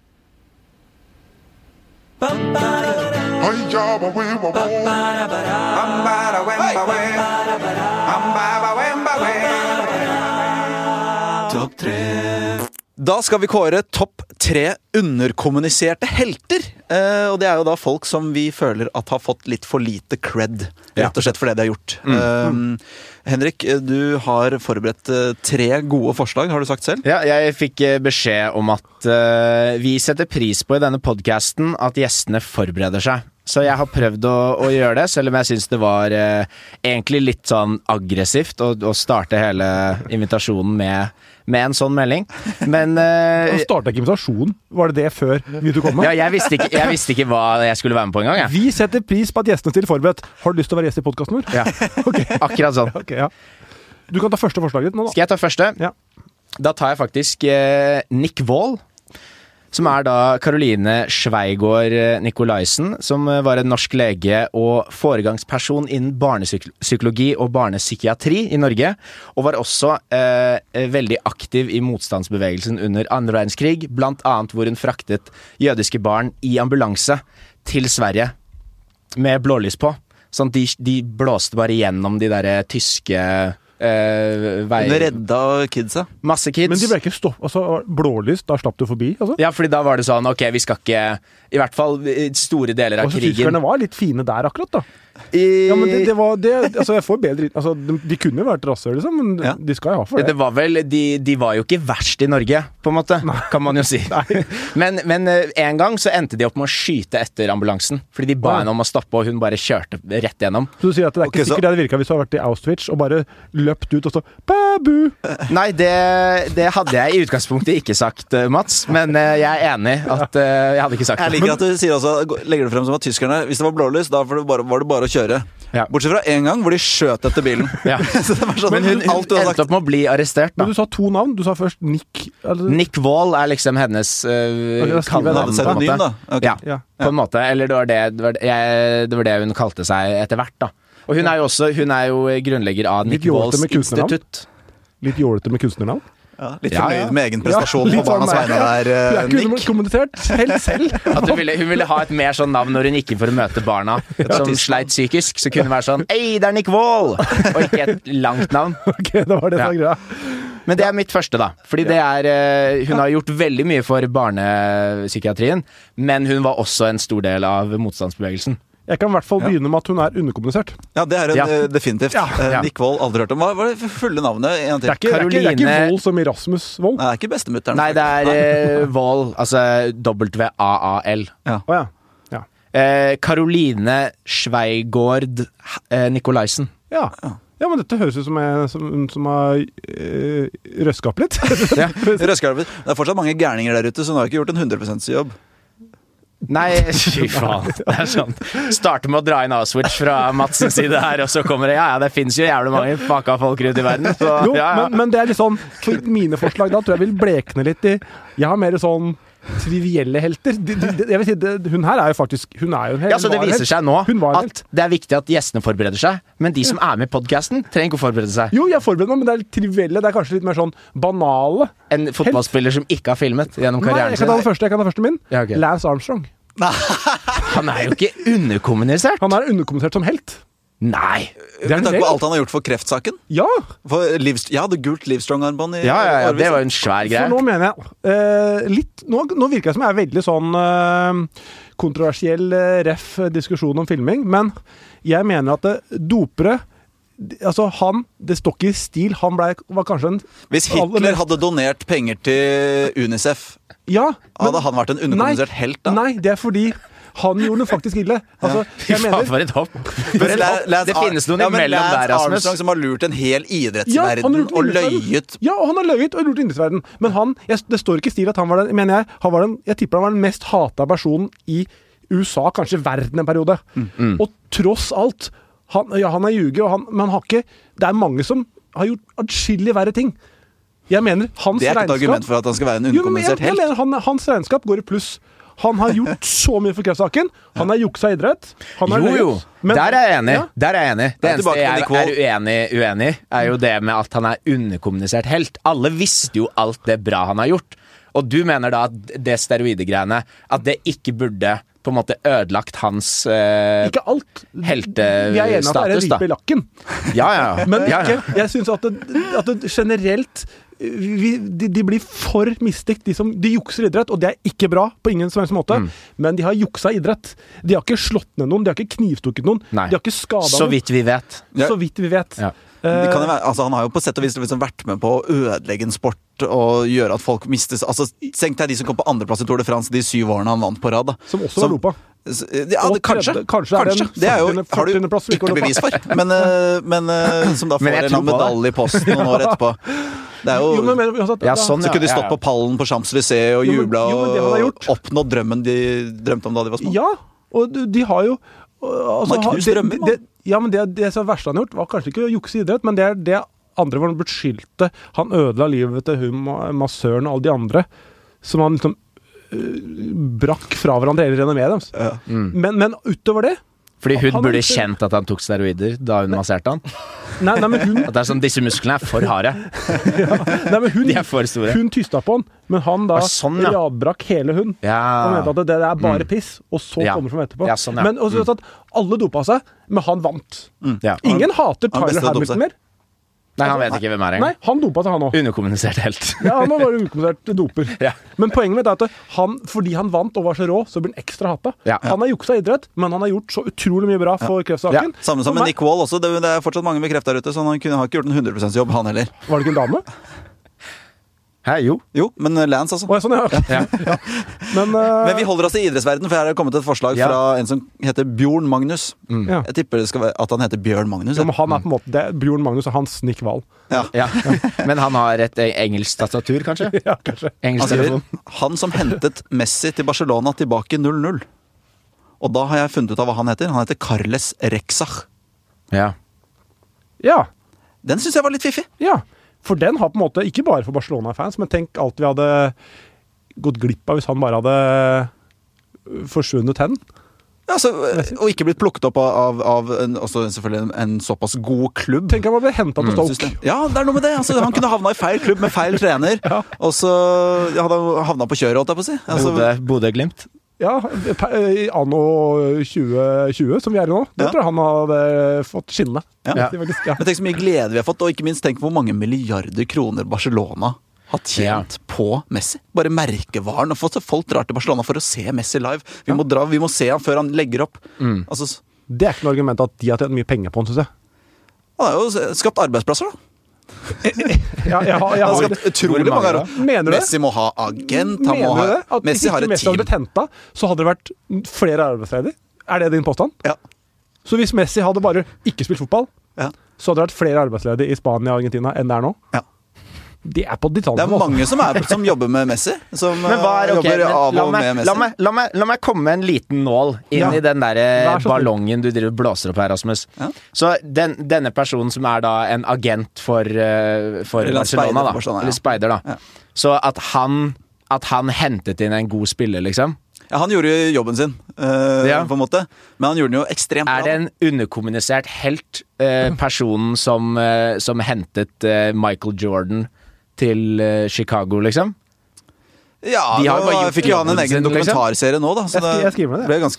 Da skal vi kåre topp 3 underkommuniserte helter. Og det er jo da folk som vi føler at har fått litt for lite cred, rett og slett for det de har gjort. Henrik, du har forberedt 3 gode forslag, har du sagt selv? Ja, jeg fikk beskjed om at vi setter pris på i denne podcasten at gjestene forbereder seg. Så jeg har prøvd å gjøre det, selv om jeg synes det var egentlig litt sånn aggressivt å starte hele invitasjonen med en sånn melding. Men Han starta ikke invitasjonen. Var det det før vi tok komme? ja, jeg visste ikke hva jeg skulle være med på engang. Jeg. Vi setter pris på at gjestene stiller forberedt. Har du lyst til å være gjest i podkasten vår? Ja. Akkurat sånn. Ok, ja. Du kan ta første forslaget ditt nå, da. Skal jeg ta første? Ja. Da tar jeg faktisk Nick Wall, som da Caroline Schweigård Nikolaisen, som var en norsk lege og foregangsperson innen barnepsykologi og barnepsykiatri i Norge, og var også veldig aktiv i motstandsbevegelsen under andre verdenskrig, blant annet hvor hun fraktet jødiske barn i ambulanse til Sverige med blålys på. Sånn at de blåste bare gjennom de der tyske Hun redda kidsa. Masse kids. Men de ble ikke blålys, da slapp du forbi, altså? Ja, fordi da var det sånn, ok, vi skal ikke, i hvert fall store deler av krigen. Tyskerne var litt fine der akkurat da. Ja, men det var det, altså jeg får bedre, altså de kunne jo vært rassere liksom, men de skal jo ha for det. Det var vel, de var jo ikke verst i Norge, på en måte, kan man jo si. men en gang så endte de opp med å skyte etter ambulansen, fordi de ba henne om å stoppe, og hun bare kjørte rett gjennom. Så du sier at det ikke sikkert det hadde virket hvis du hadde vært i Auschwitz og bare løpt ut og stå Babu! Nei, det hadde jeg i utgangspunktet ikke sagt, Mats, men jeg enig at jeg hadde ikke sagt det. Jeg liker at du sier også, legger det frem som at tyskerne, hvis det var blålys, da var det bare å kjøre. Ja. Bortsett fra en gang hvor de skjøt etter bilen. Ja. Så det var sånn, men hun endte opp med å bli arrestert, da. Men du sa 2 navn. Du sa først Nick. Nick Wall liksom hennes kallenavn, da. Okay. Ja, på en måte. Eller det var det hun kalte seg etter hvert, da. Og hun er jo grunnlegger av Nick Walls Institutt. Litt jålete med kunstnernavn. Ja, litt fornøyd med egen prestasjon på barnas vegne der, Nick. Hun kommunisert helt selv. At hun ville ha et mer sånn navn når hun gikk inn for å møte barna som sleit psykisk, så kunne det være sånn «Ei, det er Nick Wall!» og ikke et langt navn. Ok, det var det som var greia. Men det er mitt første, da. Fordi hun har gjort veldig mye for barnepsykiatrien, men hun var også en stor del av motstandsbevegelsen. Jeg kan i hvert fall begynne med at hun er underkommunisert. Ja, det er definitivt. Nick Wold, aldri hørt om. Hva var det fulle navnet? Det er ikke Wold som i Rasmus Wold. Nei, det er ikke bestemutteren. Nei, det er Wold, altså W-A-A-L. Ja. Caroline Schweigård Nikolaisen. Ja, men dette høres ut som har røska opp litt. Røska opp litt. Det er fortsatt mange gærninger der ute, så hun har ikke gjort en 100% jobb. Nei, fy faen. Det er sånn. Starter med å dra inn Auschwitz fra Madsens side her, og så kommer det, det finnes jo jævlig mange fucka folk rundt i verden. Så, jo, men det er litt sånn, for mine forslag da, tror jeg vil blekne litt i, jeg har mer sånn trivielle helter. Jeg vil si, hun her er jo faktisk, hun er jo en helt. Ja, så det viser seg nå at det er viktig at gjestene forbereder seg, men de som er med i podcasten trenger ikke å forberede seg. Jo, jeg forbereder meg, men det er litt trivielle, det er kanskje litt mer sånn banale. En fotballspiller som ikke har filmet gjennom karrieren sin. Jeg kan ta første min. Ja, okay. Lance Armstrong. Han er jo ikke underkommunisert. Han er underkommunisert som helt. Nei. Med tanke på alt han har gjort for kreftsaken. Ja. Jeg hadde gult Livestrong-armbånd i ja, det var jo en svær greie. Så nå mener jeg nå virker det som jeg er veldig sånn kontroversiell diskusjon om filming, men jeg mener at dopere, altså det står ikke i stil, var kanskje en... Hvis Hitler hadde donert penger til UNICEF, hadde han vært en underkommunisert helt da? Nei, det er fordi han gjorde det faktisk ille. Altså, jeg mener... For et hopp. Det finnes noen imellom der, Rasmus. Armstrong som har lurt en hel idrettsverden og løyet. Ja, og han har løyet og lurt idrettsverden. Men det står ikke i stil at han var den, mener jeg tipper han var den mest hatet personen i USA, kanskje verden en periode. Og tross alt, han har ljuget, men han har ikke... Det er mange som har gjort adskillig verre ting. Jeg mener, hans regnskap... Det er ikke et argument for at han skal være en underkommunisert helt. Jeg mener, hans regnskap går i pluss. Han har gjort så mye for kreftsaken. Han har juksa idrett. Jo. Der er jeg enig. Det eneste jeg er uenig er jo det med at han er underkommunisert helt. Alle visste jo alt det bra han har gjort. Og du mener da at det steroidegreiene, at det ikke burde på en måte ødelagt hans ikke alt. Heltestatus, Vi er enige at det er en ripe i lakken. Ja. Men ikke, jeg synes at det generelt de blir for misstikt. De jukser idrett, og det er ikke bra på ingen som helst måte, men de har juksa idrett. De har ikke slått ned noen, de har ikke knivstukket noen. Nei. De har ikke skadet noen. Så vidt vi vet. Så vidt vi vet. Ja. Det kan jo være, altså, han har jo på sett og vis liksom vært med på å ødelegge en sport og gjøre at folk mistes. Altså, tenk deg de som kom på andreplass i Tour de France de 7 årene han vant på rad. Som også var dopa. Ja, kanskje. Det er jo, har du ikke bevis for, men som da får en medalje i posten noen år etterpå. Det er jo, så kunne de stått på pallen på Champs-Élysées og jubla og oppnådd drømmen de drømte om da de var små. Ja, og de har jo man har knust drømmer. Ja, men det som verste han har gjort var kanskje ikke å jukse idrett, men det er det andre var han beskyldte. Han ødela livet til hun, massøren og alle de andre som han liksom brakk fra hverandre hele renommeet deres. Ja. Men utover det Fordi hun han burde ikke- kjent at han tok steroider da hun masserte han. Nei, men hun, At det er sånn, disse musklene er for harde. nei, men hun, De er for store. hun tysta på han, men han da sånn, ja. radbrakk hele hun. Ja. Han mente at det er bare piss, og så Ja. kommer som etterpå. Ja, sånn, ja. Men også vet du at alle dopa seg, men han vant. Ja. Ingen hater han er best Tyler til å dope Hamilton seg. mer. Nei, han vet ikke hvem er Nei, engang. han dopa seg, han òg. Underkommunisert helt. Ja, han var bare ukommentert doper. Ja. Men poenget mitt er at han, fordi han vant og var så rå, så blir han ekstra hata. Ja. Han har juksa idrett, men han har gjort så utrolig mye bra for kreftsaken. Samme som For med meg- Nick Wall også. Det er fortsatt mange med kreft der ute, så han har ikke gjort en 100% jobb, han heller. Var det ikke en dame? Hæ, jo. Jo, men Lance, altså. Å, ja, sånn, ja. Ja. Men, Men vi holder oss til idrettsverdenen, for her er det kommet et forslag Ja. fra en som heter Bjorn Magnus. ja. Jeg tipper det skal være at han heter Bjørn Magnus. Ja, men han er på en måte det er Bjorn Magnus og hans Nick Wahl. Ja. Ja. Men han har et engelsk tastatur, kanskje? Ja, kanskje. Han Engelsk skriver telefon. han som hentet Messi til Barcelona tilbake 0-0. Og da har jeg funnet ut av hva han heter. Han heter Carles Rexach. Ja. Ja. Den syns jeg var litt fiffig. Ja. For den har på en måte, ikke bare for Barcelona-fans, men tenk alt vi hadde gått glipp av hvis han bare hadde forsvunnet hen. Ja, og ikke blitt plukket opp av også selvfølgelig en såpass god klubb. Tenk han ble hentet til Stoke. System. Ja, det er noe med det. Altså, han kunne havna i feil klubb med feil trener, og så hadde han havna på kjøret, holdt jeg på å si. Altså, Bodø-Glimt. Ja, i anno 2020, som vi er i nå, det Ja. tror jeg han hadde fått skinne. Ja. Faktisk, ja. Men tenk så mye glede vi har fått, og ikke minst tenk hvor mange milliarder kroner Barcelona har tjent på Messi. Bare merkevaren. Og folk drar til Barcelona for å se Messi live. Vi må se han før han legger opp. Altså, Det er ikke noe argument at de har tjent mye penger på han, synes jeg. han har jo skapt arbeidsplasser, da. Ja, jeg har Han har skapt utrolig mange da? Mener du det? Messi må ha agent. Han må Mener du det? ha, At Messi hvis har ikke et Messi hadde team. blitt henta, så hadde det vært flere arbeidsledige? Er det din påstand? Ja. Så hvis Messi hadde bare ikke spilt fotball, Ja. så hadde det vært flere arbeidsledige i Spania og Argentina enn det er nå? Ja. De er på Det er detaljene. mange som jobber med Messi. Som Men hva er ok? jobber Men av og med Messi. la meg komme med en liten nål inn Ja. i den der Vær så snill. ballongen du driver og blåser opp her, Rasmus. Ja. Så denne personen som er da en agent for Eller en Barcelona, speider da. for Barcelona, ja. Eller speider, da. Ja. Så at han hentet inn en god spiller, liksom. Ja, han gjorde jo jobben sin, Ja. på en måte. Men han gjorde den jo ekstremt bra. Er det en underkommunisert helt, personen som hentet Michael Jordan til Chicago, liksom? Ja, De har nå bare gjort fikk jo han en jobben egen sin, liksom. dokumentarserie nå, da. Så Jeg skriver ned det. ble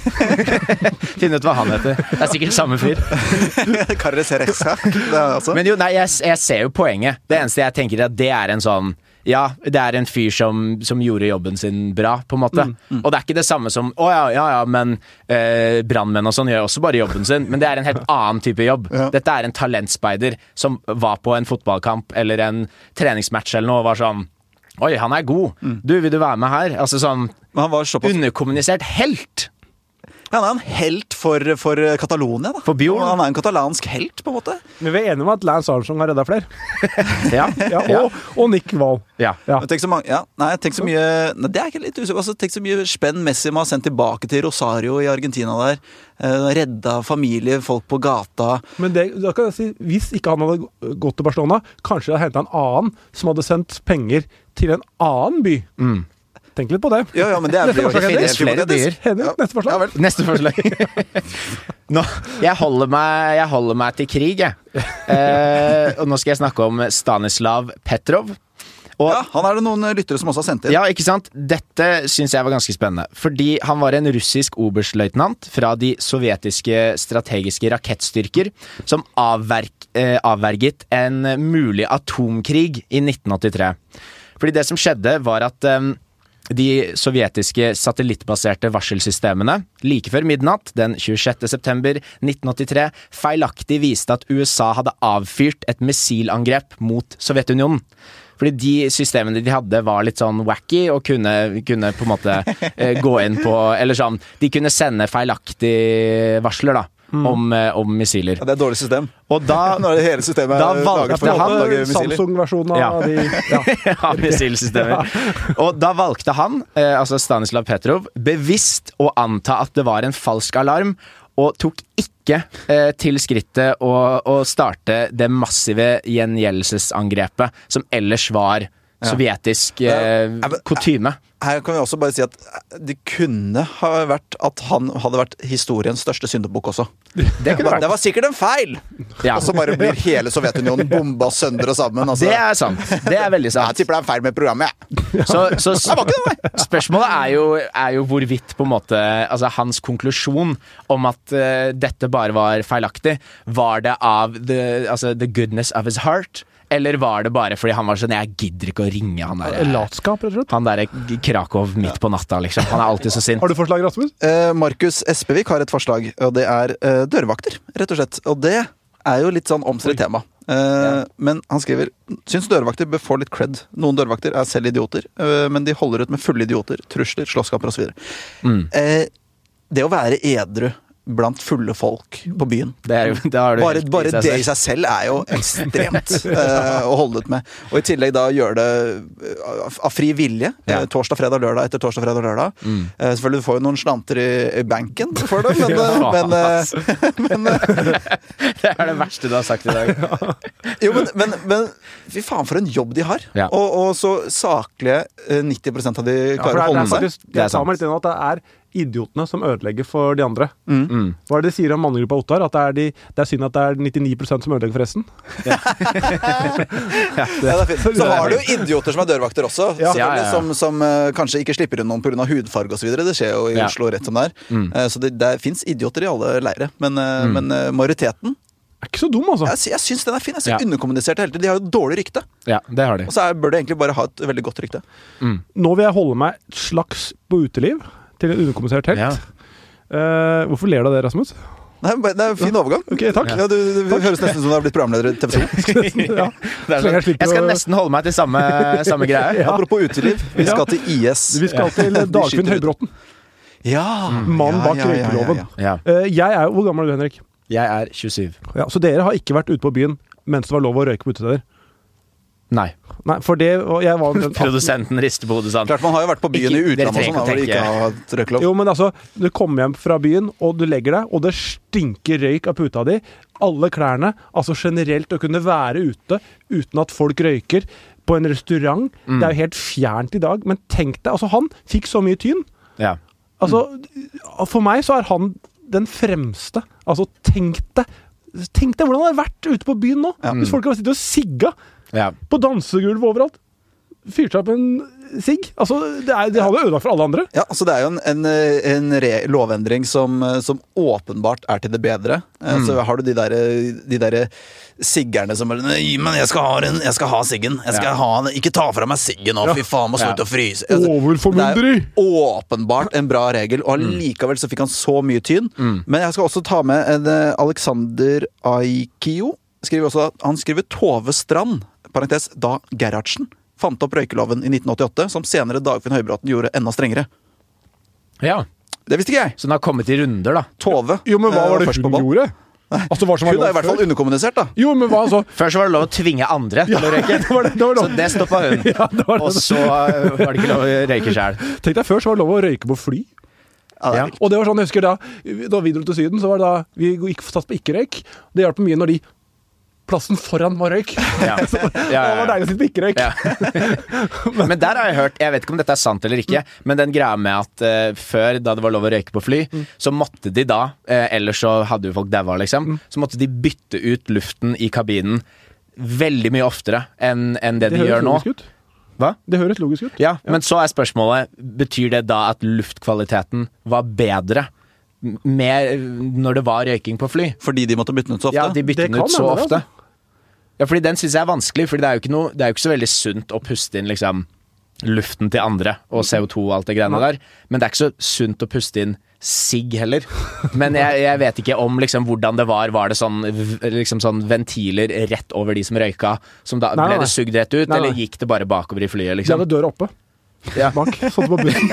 ganske Finne ut hva han heter. Det er sikkert samme fyr. Carres Rexach. Det er altså. Men jo, nei, jeg ser jo poenget. Det eneste jeg tenker er at det er en sånn ja, det er en fyr som gjorde jobben sin bra, på en måte. Og det er ikke det samme som men brannmenn og sånn gjør også bare jobben sin. Men det er en helt annen type jobb. Ja. Dette er en talentspeider som var på en fotballkamp eller en treningsmatch eller noe og var sånn Oi, han er god. Du, vil du være med her? Altså sånn Men han var såpass underkommunisert helt. Ja, han er en helt for Catalonia, da. For Bjorn. Han er en katalansk helt, på en måte. Men vi er enige om at Lance Armstrong har redda flere. Ja. Ja, og Nick Wahl. Ja. Ja. Tenk så mange, tenk så mye nei, det er ikke litt usikker. Altså, tenk så mye spenn Messi må ha sendt tilbake til Rosario i Argentina der. Redda familie, folk på gata. Men da kan jeg si, hvis ikke han hadde gått til Barcelona, kanskje det hadde hentet en annen som hadde sendt penger til en annen by. Tenk litt på det. Ja, men det er Neste forslag, det finnes Henrik. flere byer. Henrik, neste forslag. Ja, vel. Neste forslag. Nå, jeg holder meg til krig, jeg. Og nå skal jeg snakke om Stanislav Petrov. Og, Ja, han er det noen lyttere som også har sendt inn. ja, ikke sant? Dette syns jeg var ganske spennende. Fordi han var en russisk oberstløytnant fra de sovjetiske strategiske rakettstyrker som avverget en mulig atomkrig i 1983. Fordi det som skjedde var at de sovjetiske satellittbaserte varselsystemene like før midnatt den 26. september 1983 feilaktig viste at USA hadde avfyrt et missilangrep mot Sovjetunionen. Fordi de systemene de hadde var litt sånn wacky og kunne på en måte gå inn på, eller sånn, de kunne sende feilaktige varsler da, om missiler. Ja, det er et dårlig system. Og da Nå er det hele systemet Da laget for valgte å han lage missiler. Samsung-versjonen Ja. av de ja, missilsystemer. Og da valgte han, altså Stanislav Petrov, bevisst å anta at det var en falsk alarm, og tok ikke til skrittet å starte det massive gjengjeldelsesangrepet som ellers var sovjetisk kutyme. Her kan vi også bare si at det kunne ha vært at han hadde vært historiens største syndebukk også. Det var sikkert en feil! Ja. Og så bare blir hele Sovjetunionen bomba sønder og sammen. Altså. Det er sant. Det er veldig sant. Jeg tipper det er en feil med programmet, jeg. Så Jeg var ikke det, spørsmålet er jo hvorvidt på en måte altså hans konklusjon om at dette bare var feilaktig, var det av the goodness of his heart, eller var det bare fordi han var sånn jeg gidder ikke å ringe han der Latskap, rett og slett. han der Krakow midt på natta, liksom. Han er alltid så sint. Har du forslag, Rasmus? Markus Espevik har et forslag, og det er dørvakter, rett og slett. Og det er jo litt sånn omstridt tema. Men han skriver syns dørvakter bør få litt cred. Noen dørvakter er selv idioter, men de holder ut med fulle idioter, trusler, slåsskamper osv. Det å være edru blant fulle folk på byen. Bare det i seg selv er jo ekstremt å holde ut med. Og i tillegg da gjøre det av fri vilje. Torsdag, fredag, lørdag etter torsdag, fredag, lørdag. Selvfølgelig, du får jo noen slanter i banken for det, men det er det verste du har sagt i dag. Jo, men fy faen for en jobb de har. Og så saklige 90% av de klarer å holde seg. Jeg sa meg litt inn at det er idiotene som ødelegger for de andre. Hva er det de sier om mannegruppa Ottar? At det er synd at det er 99% som ødelegger for resten? Det er fint. Så har du jo idioter som er dørvakter også, som kanskje ikke slipper inn noen på grunn av hudfarge og så videre. Det skjer jo i Oslo rett som det er. Så det finnes idioter i alle leire. Men majoriteten er ikke så dum, altså. Jeg syns den er fin. Jeg synes underkommunisert hele tiden. De har jo dårlig rykte. Ja, det har de. Og så bør det egentlig bare ha et veldig godt rykte. Nå vil jeg holde meg slags på uteliv til en underkommunisert helt. Hvorfor ler du av det, Rasmus? Nei, det er en fin overgang. Ok, takk. Ja, du høres nesten som du har blitt programleder i TV2. Jeg skal nesten holde meg til samme greie. Apropos uteliv, vi skal til IS. Vi skal til Dagfinn Høybråten. Mannen bak røykeloven. Hvor gammel er du, Henrik? Jeg er 27. Så dere har ikke vært ute på byen mens det var lov å røyke på utesteder? Nei, for det jeg var produsenten rister på hodet sånn. Klart man har jo vært på byen i utlandet og sånn, hvor de ikke har hatt røykelov. Jo, men altså, du kommer hjem fra byen, og du legger deg, og det stinker røyk av puta di. Alle klærne, altså generelt å kunne være ute uten at folk røyker på en restaurant, det er jo helt fjernt i dag, men tenk deg, altså han fikk så mye tyn. Altså, for meg så er han den fremste. Altså, tenk deg hvordan han har vært ute på byen nå. Hvis folk har sittet og sigga på dansegulv overalt. Fyrt seg opp en sigg. Altså, det hadde ødelagt for alle andre. Ja, altså det er jo en lovendring som åpenbart er til det bedre. Så har du de der siggerne som bare men jeg skal ha siggen. Ikke ta fra meg siggen nå, fy faen, må slutte å fryse. Overformynderi! Det er åpenbart en bra regel, og allikevel så fikk han så mye tyn. Men jeg skal også ta med en Alexander Aikio. Han skriver Tove Strand, parentes da Gerhardsen, fant opp røykeloven i 1988, som senere Dagfinn Høybråten gjorde enda strengere. Ja. Det visste ikke jeg. Så den har kommet i runder, da. Tove. Jo, men hva var det hun gjorde? Altså, hun er i hvert fall underkommunisert, da. Jo, men hva altså? Før så var det lov å tvinge andre til å røyke. Så det stoppet hun. Og så var det ikke lov å røyke selv. Tenk deg, før så var det lov å røyke på fly. Og det var sånn, jeg husker da vi dro til Syden, så var det da vi gikk satt på ikke-røyk. Det hjalp mye når plassen foran var røyk. Det var deilig å sitte på ikke-røyk. Men der har jeg hørt, jeg vet ikke om dette er sant eller ikke, men den greia med at før, da det var lov å røyke på fly, så måtte de da, ellers så hadde jo folk daua liksom, så måtte de bytte ut luften i kabinen veldig mye oftere enn det de gjør nå. Hva? Det høres logisk ut. Ja, men så er spørsmålet, betyr det da at luftkvaliteten var bedre mer når det var røyking på fly? Fordi de måtte bytte den ut så ofte? Ja, de bytte den ut så ofte. Ja, fordi den synes jeg er vanskelig, fordi det er jo ikke så veldig sunt å puste inn liksom luften til andre og CO2 og alt det greiene der, men det er ikke så sunt å puste inn sigg heller. Men jeg vet ikke om liksom hvordan det var det sånn, liksom sånn ventiler rett over de som røyka, som da ble det sugd rett ut, eller gikk det bare bakover i flyet liksom? Det hadde døra oppe. Bak, sånn på bussen.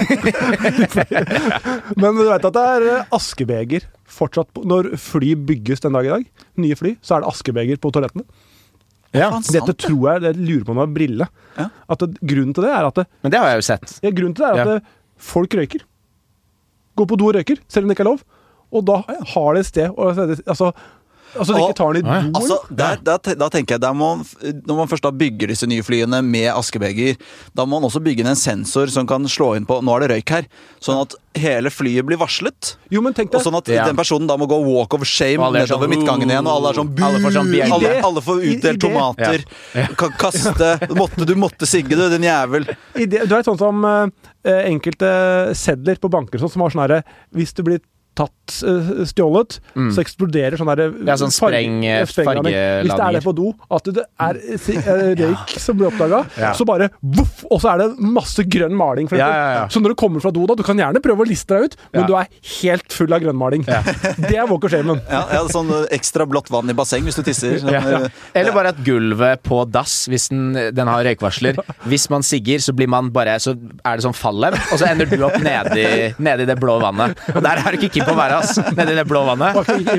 Men du vet at det er askebeger fortsatt når fly bygges den dag i dag, nye fly, så er det askebeger på toalettene. Dette tror jeg, det lurer på meg å brille. At grunnen til det er at men det har jeg jo sett. Grunnen til det er at folk røyker. Går på do og røyker, selv om det ikke er lov. Og da har det et sted altså, Altså, de ikke tar den i do? Altså, da tenker jeg, når man først da bygger disse nye flyene med askebeger, da må man også bygge inn en sensor som kan slå inn på, nå er det røyk her, sånn at hele flyet blir varslet. Jo, men tenk deg. Og sånn at den personen da må gå walk of shame nedover midtgangen igjen, og alle er sånn alle får utdelt tomater, kan kaste, du måtte sigge du, din jævel. Du vet sånn som enkelte sedler på banker som har sånn her, hvis du blir stjålet, så eksploderer sånn der sånn fargeladning. Hvis det er det på do, at det er røyk som blir oppdaget, så bare voff, og så er det masse grønn maling. Så når du kommer fra do da, du kan gjerne prøve å liste deg ut, men du er helt full av grønn maling. Det er walk of shame. Sånn ekstra blått vann i basseng hvis du tisser. Eller bare at gulvet på dass, hvis den har røykvarsler, hvis man sigger, så blir man bare, så er det sånn fallem, og så ender du opp nede i det blå vannet. Og der er du ikke på å være, nede i det blå vannet.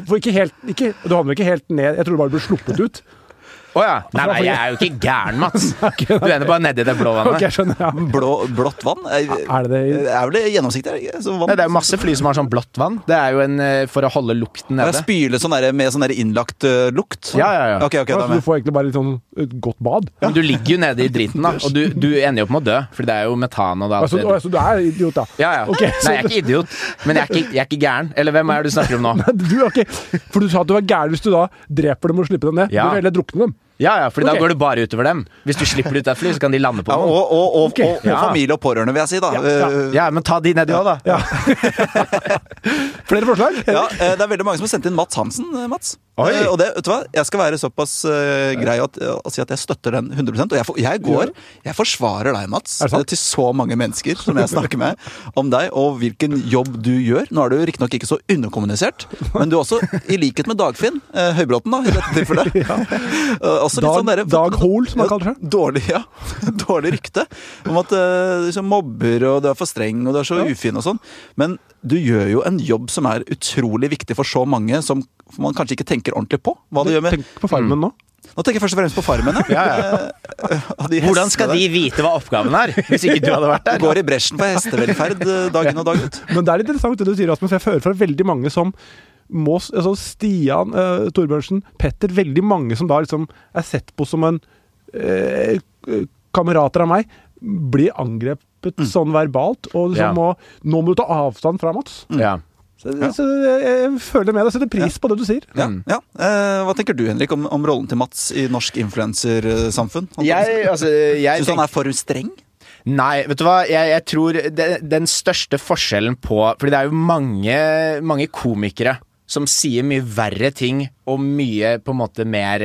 Du havner ikke helt ned. Jeg tror du bare blir sluppet ut. Nei, jeg er jo ikke gæren, Mats. Du ender bare nedi det blå vannet. Okay, skjønner, Blått vann? Er vel det gjennomsiktig? Det er jo masse fly som har sånn blått vann. Det er jo for å holde lukten nede. Spyle med sånn der innlagt lukt? Ja. Okay, så du får egentlig bare litt sånn et godt bad? Ja. Men du ligger jo nede i driten da, og du ender jo opp med å dø, for det er jo metan og det alt. Så du er idiot da? Ja. Okay, nei, jeg er ikke idiot, men jeg er ikke gæren. Eller hvem er det du snakker om nå? For du sa at du var gæren hvis du da dreper dem og slipper dem ned. Du vil heller drukne dem. Ja, fordi da går det bare utover dem. Hvis du slipper ut et fly, så kan de lande på noen. Og familie og pårørende, vil jeg si da. Ja, men ta de ned i også da. Flere forslag? Ja, det er veldig mange som har sendt inn Mats Hansen, Mats. Og det, vet du hva, jeg skal være såpass grei å si at jeg støtter den 100%, og jeg forsvarer deg, Mats, til så mange mennesker som jeg snakker med om deg, og hvilken jobb du gjør. Nå er du riktignok ikke så underkommunisert, men du er også, i likhet med Dagfinn Høybråten da, i dette tilfellet, Dag Hol, som han kaller seg. Dårlig rykte om at du mobber, og du er for streng, og du er så ufin og sånn. Men du gjør jo en jobb som er utrolig viktig for så mange, som man kanskje ikke tenker ordentlig på. Hva du gjør med... Tenk på Farmen nå. Nå tenker jeg først og fremst på Farmen, Hvordan skal de vite hva oppgaven er, hvis ikke du hadde vært der? Går i bresjen for hestevelferd dag inn og dag ut. Men det er interessant det du sier, Rasmus. Jeg hører fra veldig mange som Stian, Torbjørnsen, Petter, veldig mange som da liksom er sett på som en kamerater av meg, blir angrepet sånn verbalt, og liksom nå må du ta avstand fra Mats. Så jeg føler med deg, setter pris på det du sier. Hva tenker du, Henrik, om rollen til Mats i norsk influencersamfunn? Synes han er for streng? Nei, vet du hva, jeg tror den største forskjellen på, fordi det er jo mange komikere som sier mye verre ting, og mye på en måte mer,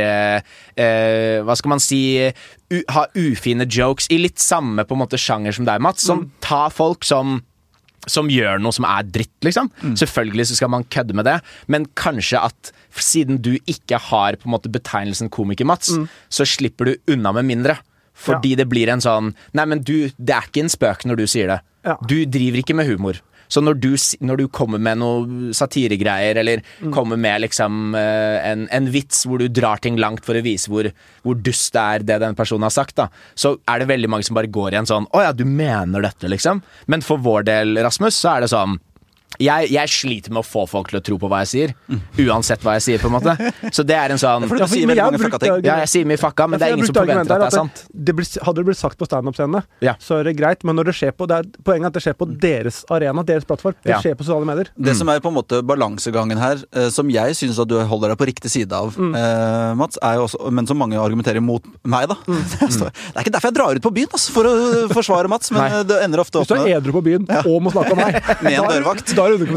hva skal man si, ha ufine jokes, i litt samme på en måte sjanger som deg, Mats, som tar folk som gjør noe som er dritt, liksom. Selvfølgelig så skal man kødde med det, men kanskje at siden du ikke har på en måte betegnelsen komiker, Mats, så slipper du unna med mindre. Fordi det blir en sånn, nei, men det er ikke en spøk når du sier det. Du driver ikke med humor. Så når du kommer med noe satiregreier, eller kommer med liksom en vits hvor du drar ting langt for å vise hvor dust det er det den personen har sagt da, så er det veldig mange som bare går i en sånn, åja, du mener dette liksom. Men for vår del, Rasmus, så er det sånn, jeg sliter med å få folk til å tro på hva jeg sier, uansett hva jeg sier på en måte. Så det er en sånn, du sier veldig mange fucka ting. Ja, jeg sier mye fucka, men det er ingen som forventer at det er sant. Hadde det blitt sagt på stand-up-scenene, så er det greit, men når det skjer på, poenget er at det skjer på deres arena, deres plattform, det skjer på sosiale medier. Det som er på en måte balansegangen her, som jeg synes at du holder deg på riktig side av, Mats, er jo også, men som mange argumenterer mot meg da. Det er ikke derfor jeg drar ut på byen, altså, for å forsvare Mats, men det ender ofte opp med... Hvis du er edru på byen, og må snakke om meg, med en dørvakt.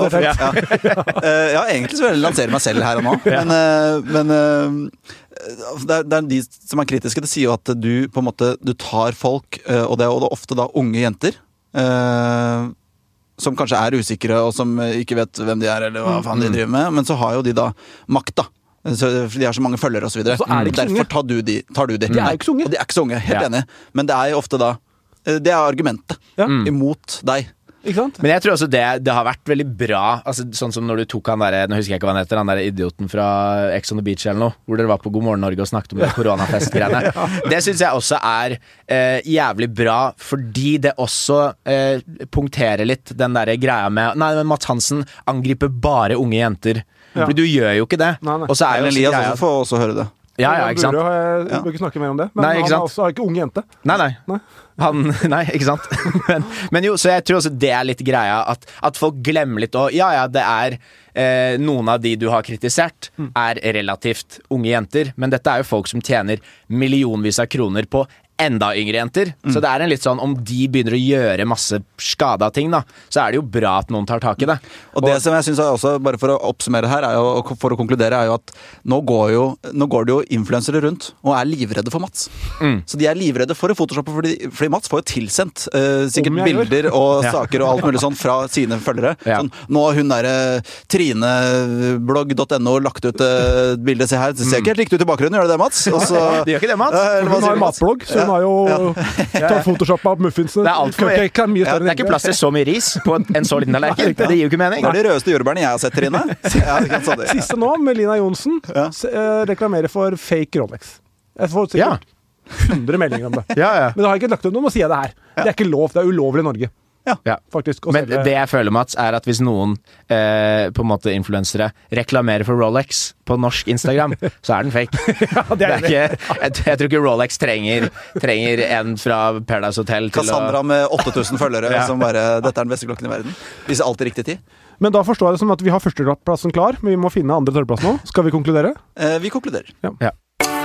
Egentlig så vil jeg lansere meg selv her og nå, men det er de som er kritiske. Det sier jo at du på en måte du tar folk, og det er ofte da unge jenter som kanskje er usikre og som ikke vet hvem de er eller hva faen de driver med, men så har jo de da makt da, for de har så mange følgere og så videre. Derfor tar du de. De er ikke så unge. Og de er ikke så unge, helt enig. Men det er jo ofte da det er argumentet imot deg. Men jeg tror også det har vært veldig bra, altså, sånn som når du tok han der, nå husker jeg ikke hva han heter, han der idioten fra Ex on the Beach eller noe, hvor dere var på God Morgen Norge og snakket om det koronafest-greiene. Det synes jeg også er jævlig bra, fordi det også punkterer litt den der greia med, nei, men Mats Hansen angriper bare unge jenter. Ja. For du gjør jo ikke det. Nei. Og så er jo også Elias greia også får også høre det. Ja, ikke sant? Jeg bør ikke snakke mer om det. Men Nei, ikke han sant? også har ikke ung jente. Nei. Nei. Nei, ikke sant? men jo, så jeg tror også det er litt greia at folk glemmer litt, og ja, det er noen av de du har kritisert er relativt unge jenter, men dette er jo folk som tjener millionvis av kroner på enda yngre jenter, så det er en litt sånn om de begynner å gjøre masse skada ting da, så er det jo bra at noen tar tak i det. Og det som jeg synes er også, bare for å oppsummere her, er jo, for å konkludere, er jo at nå går det jo influensere rundt og er livredde for Mats. Så de er livredde for å photoshoppe, fordi Mats får jo tilsendt sikkert bilder og saker og alt mulig sånn fra sine følgere. Sånn, nå har hun der trineblogg.no lagt ut et bilde, se her, det ser ikke helt riktig ut i bakgrunnen, gjør det Mats? Også, det gjør ikke det, Mats. Hun har matblogg, så hun har jo tatt Photoshop av muffinsene. Det er alt for det er ikke plass til så mye ris på en så liten tallerken. Det gir jo ikke mening. Det er de rødeste jordbærene jeg har sett, Trine. Siste nå, Melina Johnsen, reklamerer for fake Rolex. Jeg får sikkert 100 meldinger om det. Men det har ikke lagt ut noe, nå sier jeg det her. Det er ikke lov, det er ulovlig i Norge. Faktisk, men det jeg føler, Mats, er at hvis noen på en måte influensere reklamerer for Rolex på norsk Instagram, så er den fake. Det er ikke, jeg tror ikke Rolex trenger en fra Paradise Hotel til Cassandra med 8000 følgere som bare, dette er den beste klokken i verden. Viser alltid riktig tid. Men da forstår jeg det som at vi har førsteplassen klar, men vi må finne andre tørreplass nå. Skal vi konkludere? Vi konkluderer. Ja.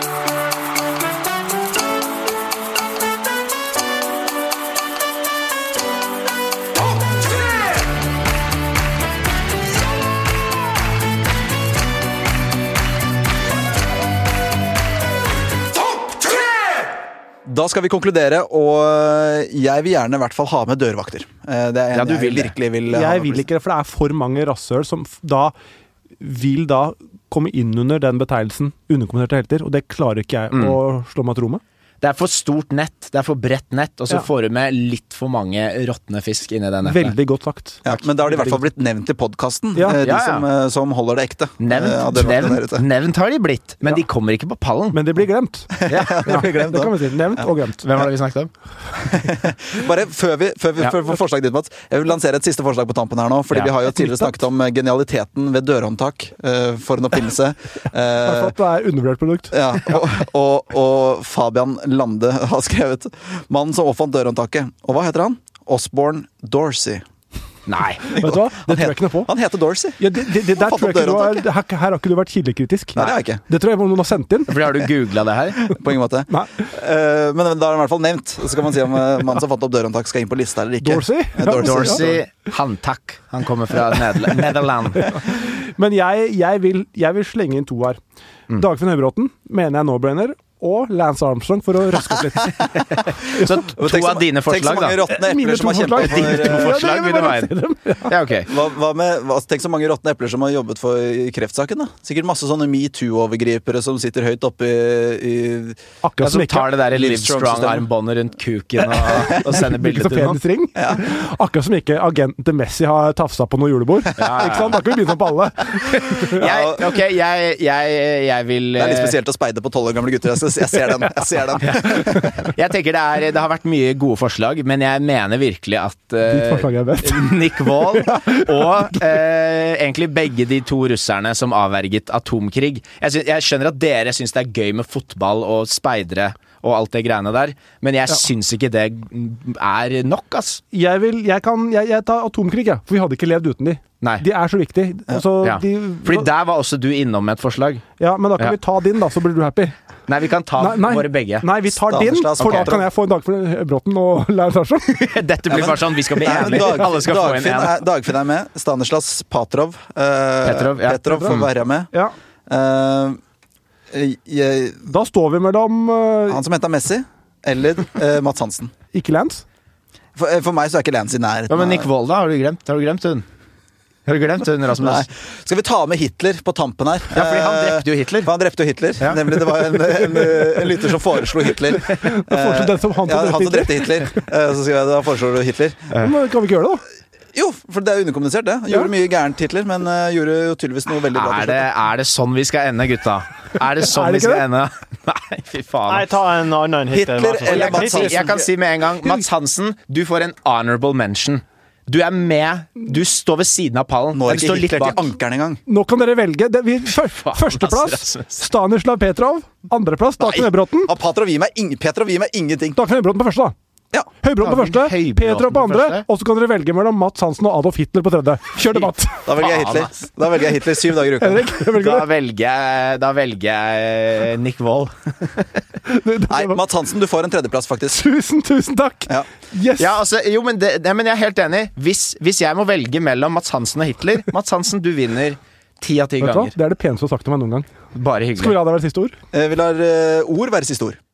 Da skal vi konkludere, og jeg vil gjerne i hvert fall ha med dørvakter. Det er en jeg virkelig vil ha. Jeg vil ikke det, for det er for mange rasshøl som vil komme inn under den betegnelsen underkommenterte helter, og det klarer ikke jeg å slå meg til ro med. Det er for stort nett, det er for bredt nett, og så får du med litt for mange råtne fisk inni det nettet. Veldig godt sagt. Ja, men da har de i hvert fall blitt nevnt i podcasten, de som holder det ekte. Nevnt har de blitt, men de kommer ikke på pallen. Men de blir glemt. Det blir glemt, det kan vi si. Nevnt og glemt. Hvem var det vi snakket om? Bare før vi får forslaget ditt, Mats, jeg vil lansere et siste forslag på tampen her nå, fordi vi har jo tidligere snakket om genialiteten ved dørhåndtak for en oppfinnelse. I hvert fall at det er undervurdert produkt. Ja, og Fabian Lande har skrevet mannen som oppfant dørhåndtaket. Og hva heter han? Osborne Dorsey. Nei. Vet du hva? Det tror jeg ikke noe på. Han heter Dorsey. Ja, det der tror jeg ikke her har ikke du vært kildekritisk. Nei, det har jeg ikke. Det tror jeg noen har sendt inn. Fordi har du googlet det her? På ingen måte. Nei. Men da er det i hvert fall nevnt. Så kan man si om mannen som fant opp dørhåndtak skal inn på lista eller ikke. Dorsey? Handtak. Han kommer fra Nederland. Men jeg vil slenge inn to her. Dagfinn Høybråten mener jeg no-brainer, og Lance Armstrong for å raske opp litt. Så to av dine forslag, da. Tenk så mange råtne epler som har kjempet Dine forslag vil du ha inn. Ja, ok. Tenk så mange råtne epler som har jobbet for i kreftsaken, da. Sikkert masse sånne MeToo-overgripere som sitter høyt oppe i akkurat som tar det der Livestrong-armbåndet rundt kuken og sender bilder til noen. Akkurat som ikke agenten til Messi har tafsa på noe julebord. Ikke sant? Da kan vi begynne på alle. Jeg vil Det er litt spesielt å speide på 12 år gamle gutter. Jeg ser den. Jeg tenker det har vært mye gode forslag, men jeg mener virkelig at Nick Wall og egentlig begge de to russerne som avverget atomkrig. Jeg skjønner at dere syns det er gøy med fotball og speidere og alt det greiene der, men jeg syns ikke det er nok, ass. Jeg tar atomkrig, for vi hadde ikke levd uten de. Nei. De er så viktige. Fordi der var også du innom et forslag. Ja, men da kan vi ta din, da, så blir du happy. Nei, vi kan ta våre begge. Nei, vi tar din, for da kan jeg få en Dagfinn Høybråten og Lance Armstrong. Dette blir bare sånn, vi skal bli enige. Alle skal få en. Dagfinn er med. Stanislas Petrov får være med. Ja. Da står vi mellom han som heter Messi eller Mats Hansen. Ikke Lance? For meg så er ikke Lance i nærheten. Ja, men Nick Wall da, har du glemt hun? Har du glemt hun, Rasmus? Nei. Skal vi ta med Hitler på tampen her? Ja, fordi han drepte jo Hitler. Ja. Nemlig, det var en lytter som foreslo Hitler. Han som drepte Hitler. Så skrev jeg da foreslår du Hitler. Men kan vi ikke gjøre det, da? Jo, for det er underkommunisert det. Han gjorde mye gærent Hitler, men gjorde jo tydeligvis noe veldig bra. Er det sånn vi skal ende, gutta? Er det sånn vi skal ende? Nei, fy faen. Nei, ta en annen Hitler eller Mats Hansen. Jeg kan si med en gang, Mats Hansen, du får en honorable mention. Du er med. Du står ved siden av pallen. Når Den ikke står litt Hitler bak. til ankeren engang. Nå kan dere velge. Førsteplass Rasmus. Stanislav Petrov. Andreplass Dagfinn Høybråten. Petrov gir meg ingenting. Dagfinn Høybråten på første, da. Ja. Høybråten på første, Høybråten Petrov på på andre, første. og så kan dere velge mellom Mats Hansen og Adolf Hitler på tredje. Kjør debatt. Da velger jeg Hitler. Da velger jeg Hitler 7 dager i uka. Henrik, velger Da velger jeg Nick Wold. Nei, Mats Hansen, du får en tredjeplass, faktisk. Tusen takk. Ja. Yes. Ja, altså, jo, men jeg er helt enig. Hvis jeg må velge mellom Mats Hansen og Hitler Mats Hansen, du vinner 10 av 10 Vet du hva? ganger. Det er det peneste du har sagt til meg noen gang. Bare Skal vi hyggelig. la det være siste ord? Vi lar ord være siste ord.